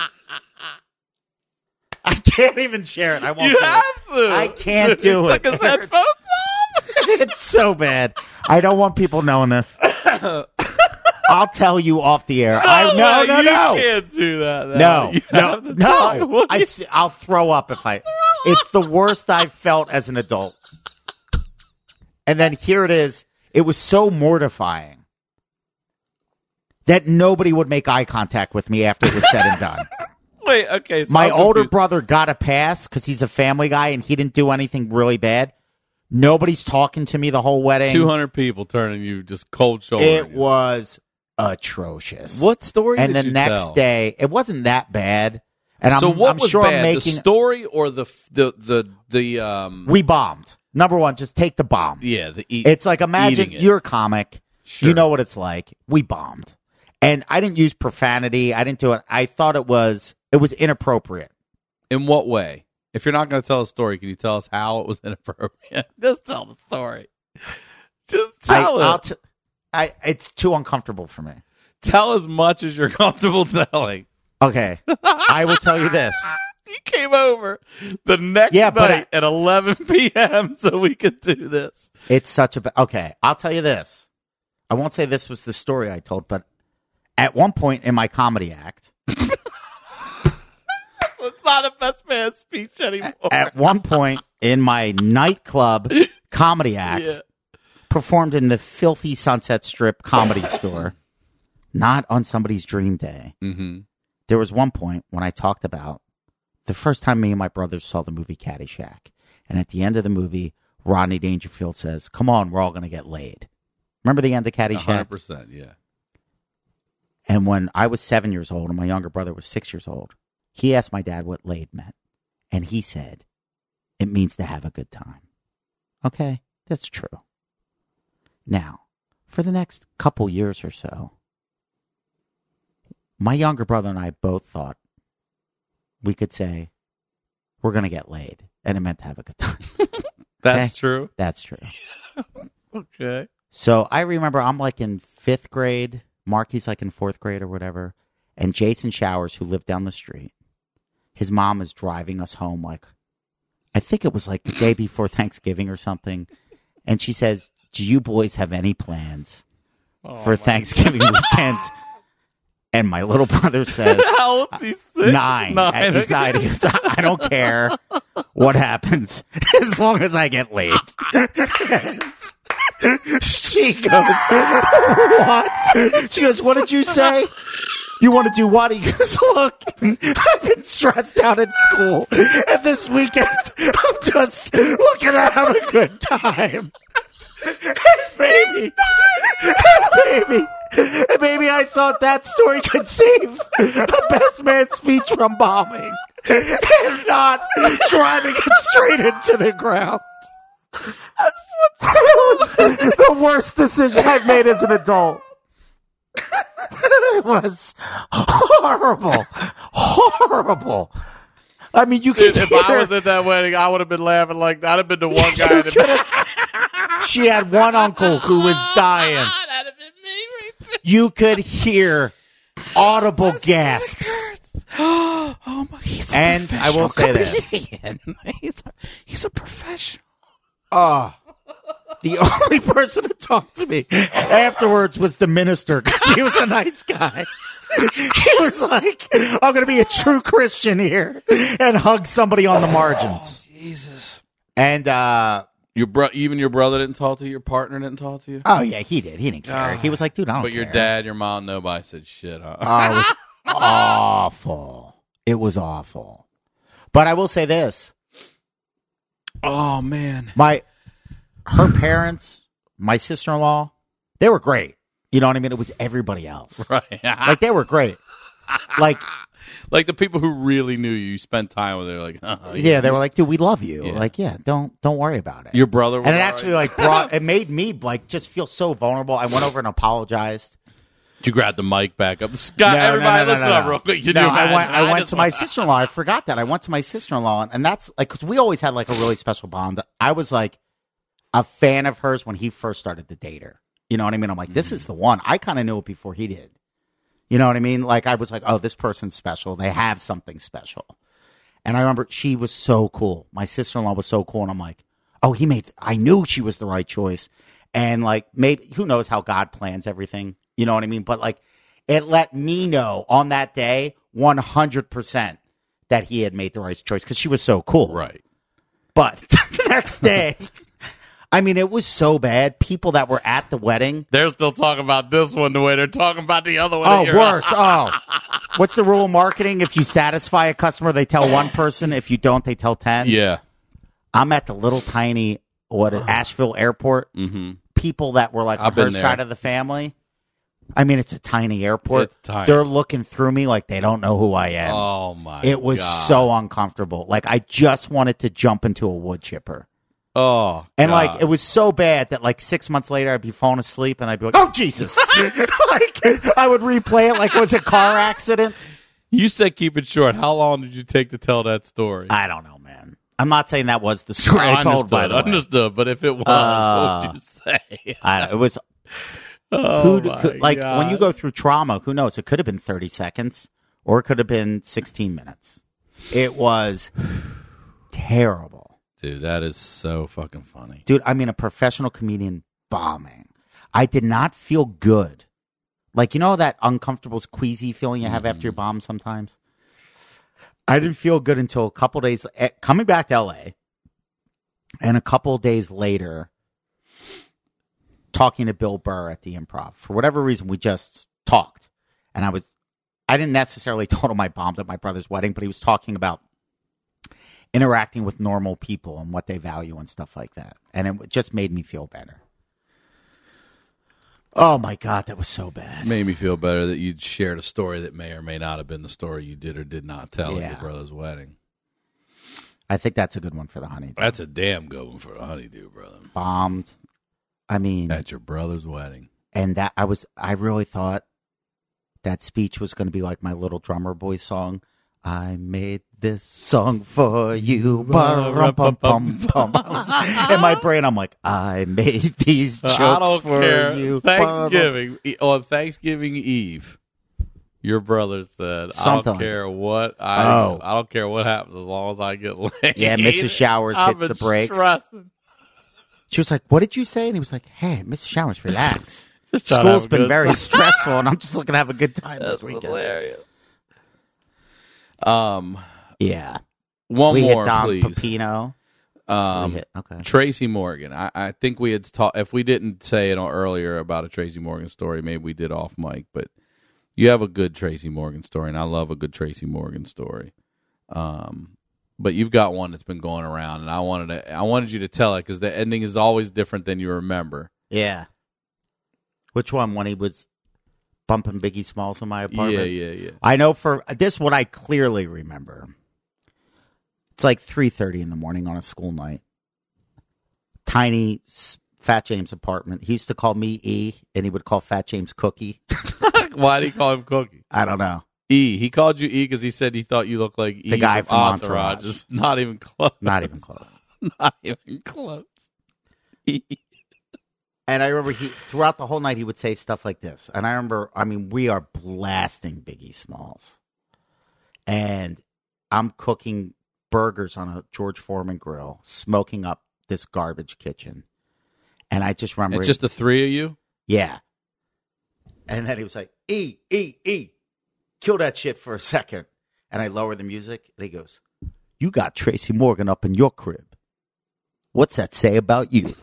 I can't even share it. I won't. You do have it. to. I can't do He it. Took his headphones off. It's so bad. I don't want people knowing this. I'll tell you off the air. I no way, no you no can't do that. now. no You no have to tell me no. what I, you- I'll throw up if I. It's the worst I've felt as an adult. And then here it is. It was so mortifying that nobody would make eye contact with me after it was said and done. Wait, okay. So My I'm older confused. brother got a pass because he's a family guy and he didn't do anything really bad. Nobody's talking to me the whole wedding. two hundred people turning you just cold shoulder. It was atrocious. What story And did the you next tell? day, it wasn't that bad. And I'm, so what I'm was sure bad? I'm making The story or the the the the um? we bombed. Number one, just take the bomb. Yeah, the eat. It's like imagine eating it. you're a comic. Sure. You know what it's like. We bombed, and I didn't use profanity. I didn't do it. I thought it was it was inappropriate. In what way? If you're not going to tell a story, can you tell us how it was inappropriate? Just tell the story. Just tell I, it. I'll t- I it's too uncomfortable for me. Tell as much as you're comfortable telling. Okay, I will tell you this. You came over the next Yeah, but night at eleven p.m. so we could do this. It's such a ba- okay. I'll tell you this. I won't say this was the story I told, but at one point in my comedy act, It's not a best man speech anymore. at one point in my nightclub comedy act, Yeah. performed in the filthy Sunset Strip comedy store, not on somebody's dream day. Mm-hmm. There was one point when I talked about the first time me and my brothers saw the movie Caddyshack. And at the end of the movie, Rodney Dangerfield says, come on, we're all going to get laid. Remember the end of one hundred Caddyshack? percent, yeah. And when I was seven years old and my younger brother was six years old, he asked my dad what laid meant. And he said, it means to have a good time. Okay, that's true. Now, for the next couple years or so, my younger brother and I both thought we could say, we're going to get laid. And it meant to have a good time. That's Okay? true. That's true. Okay. So I remember I'm like in fifth grade. Marky's like in fourth grade or whatever. And Jason Showers, who lived down the street, his mom is driving us home like, I think it was like the day before Thanksgiving or something. And she says, do you boys have any plans Oh, for Thanksgiving weekend? And my little brother says, how old is he? Six? nine. Nine. He's nine. He goes, I don't care what happens as long as I get laid. She goes, what? She goes, what did you say? You want to do what? He goes, look, I've been stressed out at school. And this weekend, I'm just looking to have a good time. And baby, and baby, and baby, I thought that story could save a best man speech from bombing and not driving it straight into the ground. That's the worst decision I've made as an adult. It was horrible, horrible. I mean, you can Dude, if hear, I was at that wedding, I would have been laughing like that. I'd have been the one guy in the back. she had one uncle who was dying. That'd have been me right there. You could hear audible gasps. Oh my! He's a And I will say this. comedian. He's a, he's a professional. Oh, the only person to talk to me afterwards was the minister because he was a nice guy. He was like, I'm going to be a true Christian here and hug somebody on the margins. Oh, Jesus. And, uh, Your bro, even your brother didn't talk to you. Your partner didn't talk to you. oh, yeah, he did. He didn't care. Ah. He was like, dude, I don't But care. your dad, your mom, nobody said shit. Huh? Oh, it was awful. It was awful. But I will say this. Oh man. My, her parents, my sister-in-law, they were great. You know what I mean? It was everybody else. Right. Like, they were great. Like, like the people who really knew you, you spent time with. They're like, oh, yeah, they were like, dude, we love you. Yeah. Like, yeah, don't don't worry about it. your brother. Was and it all actually right? like brought it made me like just feel so vulnerable. I went over and apologized. Did you grab the mic back up? Scott, No, no, everybody, no, no, listen no, up no. real quick. Could No, you I imagine? went. I went just to my want- sister-in-law. I forgot that. I went to my sister-in-law, and that's like because we always had like a really special bond. I was like a fan of hers when he first started to date her. You know what I mean? I'm like, this is the one. I kind of knew it before he did. You know what I mean? Like I was like, oh, this person's special. They have something special. And I remember she was so cool. My sister-in-law was so cool, and I'm like, oh, he made. I knew she was the right choice, and like maybe who knows how God plans everything. You know what I mean? But like. It let me know on that day one hundred percent that he had made the right choice because she was so cool. Right. But the next day, I mean, it was so bad. People that were at the wedding. They're still talking about this one the way they're talking about the other one. Oh, that you're worse. Oh. What's the rule of marketing? If you satisfy a customer, they tell one person. If you don't, they tell ten. Yeah. I'm at the little tiny, what, Asheville airport. Mm-hmm. People that were like I've on her been there. side of the family I mean, it's a tiny airport. It's tiny. They're looking through me like they don't know who I am. Oh, my It was God. so uncomfortable. Like, I just wanted to jump into a wood chipper. Oh, And, God. like, it was so bad that, like, six months later, I'd be falling asleep, and I'd be like, oh, Jesus. Like, I would replay it like it was a car accident. You said keep it short. How long did you take to tell that story? I don't know, man. I'm not saying that was the story I, told, by the way. Understood, but if it was, Uh, what would you say? I, it was... Oh, Who, my could, like God. when you go through trauma, who knows? It could have been thirty seconds or it could have been sixteen minutes. It was terrible. Dude, that is so fucking funny. Dude, I mean, a professional comedian bombing. I did not feel good. Like, you know that uncomfortable, queasy feeling you have mm-hmm. after your bomb sometimes? I didn't feel good until a couple days, coming back to L A, and a couple days later, talking to Bill Burr at the Improv. For whatever reason, we just talked. And I was, I didn't necessarily tell him I bombed at my brother's wedding, but he was talking about interacting with normal people and what they value and stuff like that. And it just made me feel better. Oh my God, that was so bad. It made me feel better that you'd shared a story that may or may not have been the story you did or did not tell Yeah. at your brother's wedding. I think that's a good one for the honeydew. That's a damn good one for a honeydew, brother. Bombed. I mean, At your brother's wedding. and that I was, I really thought that speech was going to be like my Little Drummer Boy song. I made this song for you. Ba-rum-pum-pum-pum. I was- In my brain, I'm like, I made these jokes I don't for care. you. Thanksgiving e- on Thanksgiving Eve, your brother said, "I Something don't like care what I, Oh. I don't care what happens as long as I get laid." Yeah, Missus Showers I've hits the been brakes. stressing. She was like, what did you say? And he was like, hey, Missus Showers, relax. Just trying to have School's a been good very time. stressful, and I'm just looking to have a good time That's this weekend. hilarious. Um, Yeah. one we more, hit Dom please. Pepino. Um, we hit, okay. Tracy Morgan. I, I think we had talked. If we didn't say it earlier about a Tracy Morgan story, maybe we did off mic. But you have a good Tracy Morgan story, and I love a good Tracy Morgan story. Um, but you've got one that's been going around, and I wanted to. I wanted you to tell it because the ending is always different than you remember. Yeah. Which one? When he was bumping Biggie Smalls in my apartment? Yeah, yeah, yeah. I know for this one I clearly remember. It's like three thirty in the morning on a school night. Tiny Fat James apartment. He used to call me E, and he would call Fat James Cookie. Why did he call him Cookie? I don't know. E. He called you E because he said he thought you looked like E. The guy from Entourage. Entourage. Just not even close. Not even close. Not even close. E. And I remember he throughout the whole night he would say stuff like this. And I remember, I mean, we are blasting Biggie Smalls. And I'm cooking burgers on a George Foreman grill, smoking up this garbage kitchen. And I just remember It's just the three of you? Yeah. And then he was like, E, E, E, kill that shit for a second. And I lower the music, and he goes, you got Tracy Morgan up in your crib. What's that say about you?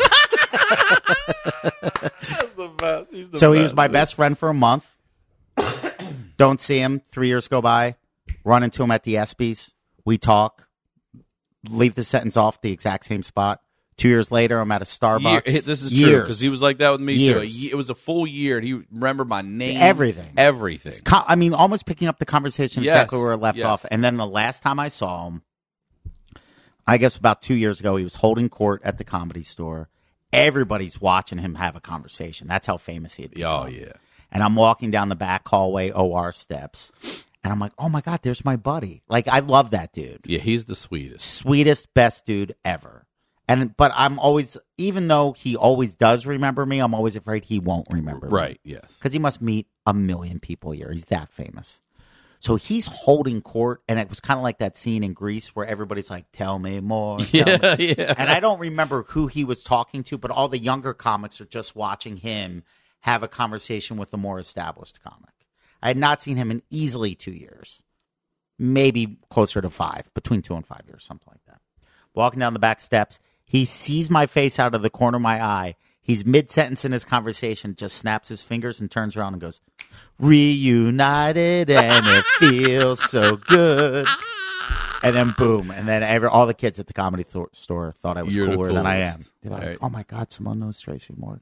That's the best. He's the So best. he was my best friend for a month. Don't see him. Three years go by. Run into him at the ESPYs. We talk. Leave the sentence off the exact same spot. Two years later, I'm at a Starbucks. Year, this is Years. true because he was like that with me too. A Years. ye- It was a full year, and he remembered my name, Everything. everything. Co- I mean, almost picking up the conversation Yes, exactly where it left yes. off. And then the last time I saw him, I guess about two years ago, he was holding court at the Comedy Store. Everybody's watching him have a conversation. That's how famous he had become. Oh yeah. And I'm walking down the back hallway O R steps, and I'm like, oh my God, there's my buddy. Like, I love that dude. Yeah, he's the sweetest. Sweetest, best dude ever. And but I'm always, even though he always does remember me, I'm always afraid he won't remember me. Right, yes. Because he must meet a million people a year. He's that famous. So he's holding court, and it was kind of like that scene in Grease where everybody's like, tell me more. Tell Yeah, me. yeah. And I don't remember who he was talking to, but all the younger comics are just watching him have a conversation with a more established comic. I had not seen him in easily two years. Maybe closer to five, between two and five years, something like that. Walking down the back steps, he sees my face out of the corner of my eye. He's mid-sentence in his conversation, just snaps his fingers and turns around and goes, reunited, and it feels so good. And then boom. And then every, all the kids at the Comedy th- Store thought I was You're the cooler than I am. coolest. They're like, Right. oh my God, someone knows Tracy Morgan.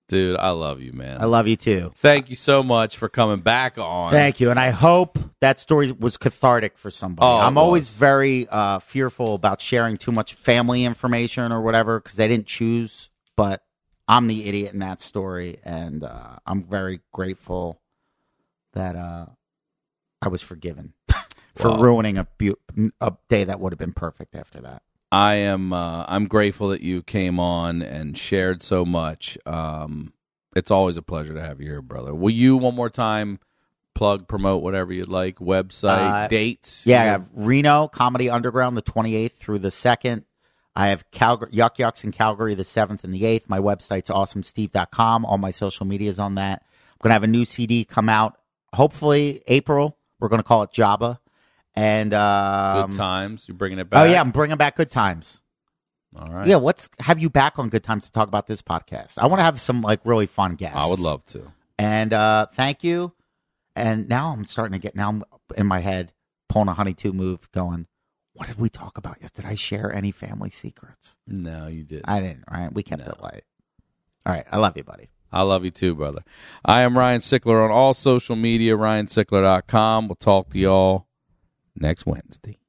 Dude, I love you, man. I love you too. Thank you so much for coming back on. Thank you. And I hope that story was cathartic for somebody. Oh, I'm it always was. very uh, fearful about sharing too much family information or whatever because they didn't choose, but I'm the idiot in that story. And uh, I'm very grateful that uh, I was forgiven for Wow. ruining a, bu- a day that would have been perfect after that. I am uh, I'm grateful that you came on and shared so much. Um, it's always a pleasure to have you here, brother. Will you one more time plug, promote whatever you'd like, website, Uh, dates? Yeah, I have Reno Comedy Underground the twenty-eighth through the second. I have Calgary, Yuck Yucks in Calgary the seventh and the eighth. My website's awesome steve dot com. All my social media is on that. I'm going to have a new C D come out, hopefully April. We're going to call it Jabba. And um, Good times. You're bringing it back. Oh, yeah, I'm bringing back Good Times. All right. Yeah, let's have you back on Good Times to talk about this podcast. I want to have some like really fun guests. I would love to. And uh, thank you. And now I'm starting to get, now I'm in my head pulling a Honey two move going, what did we talk about? Did I share any family secrets? No, you didn't. I didn't, right? We kept No. it light. All right. I love you, buddy. I love you too, brother. I am Ryan Sickler on all social media, ryan sickler dot com. We'll talk to y'all next Wednesday.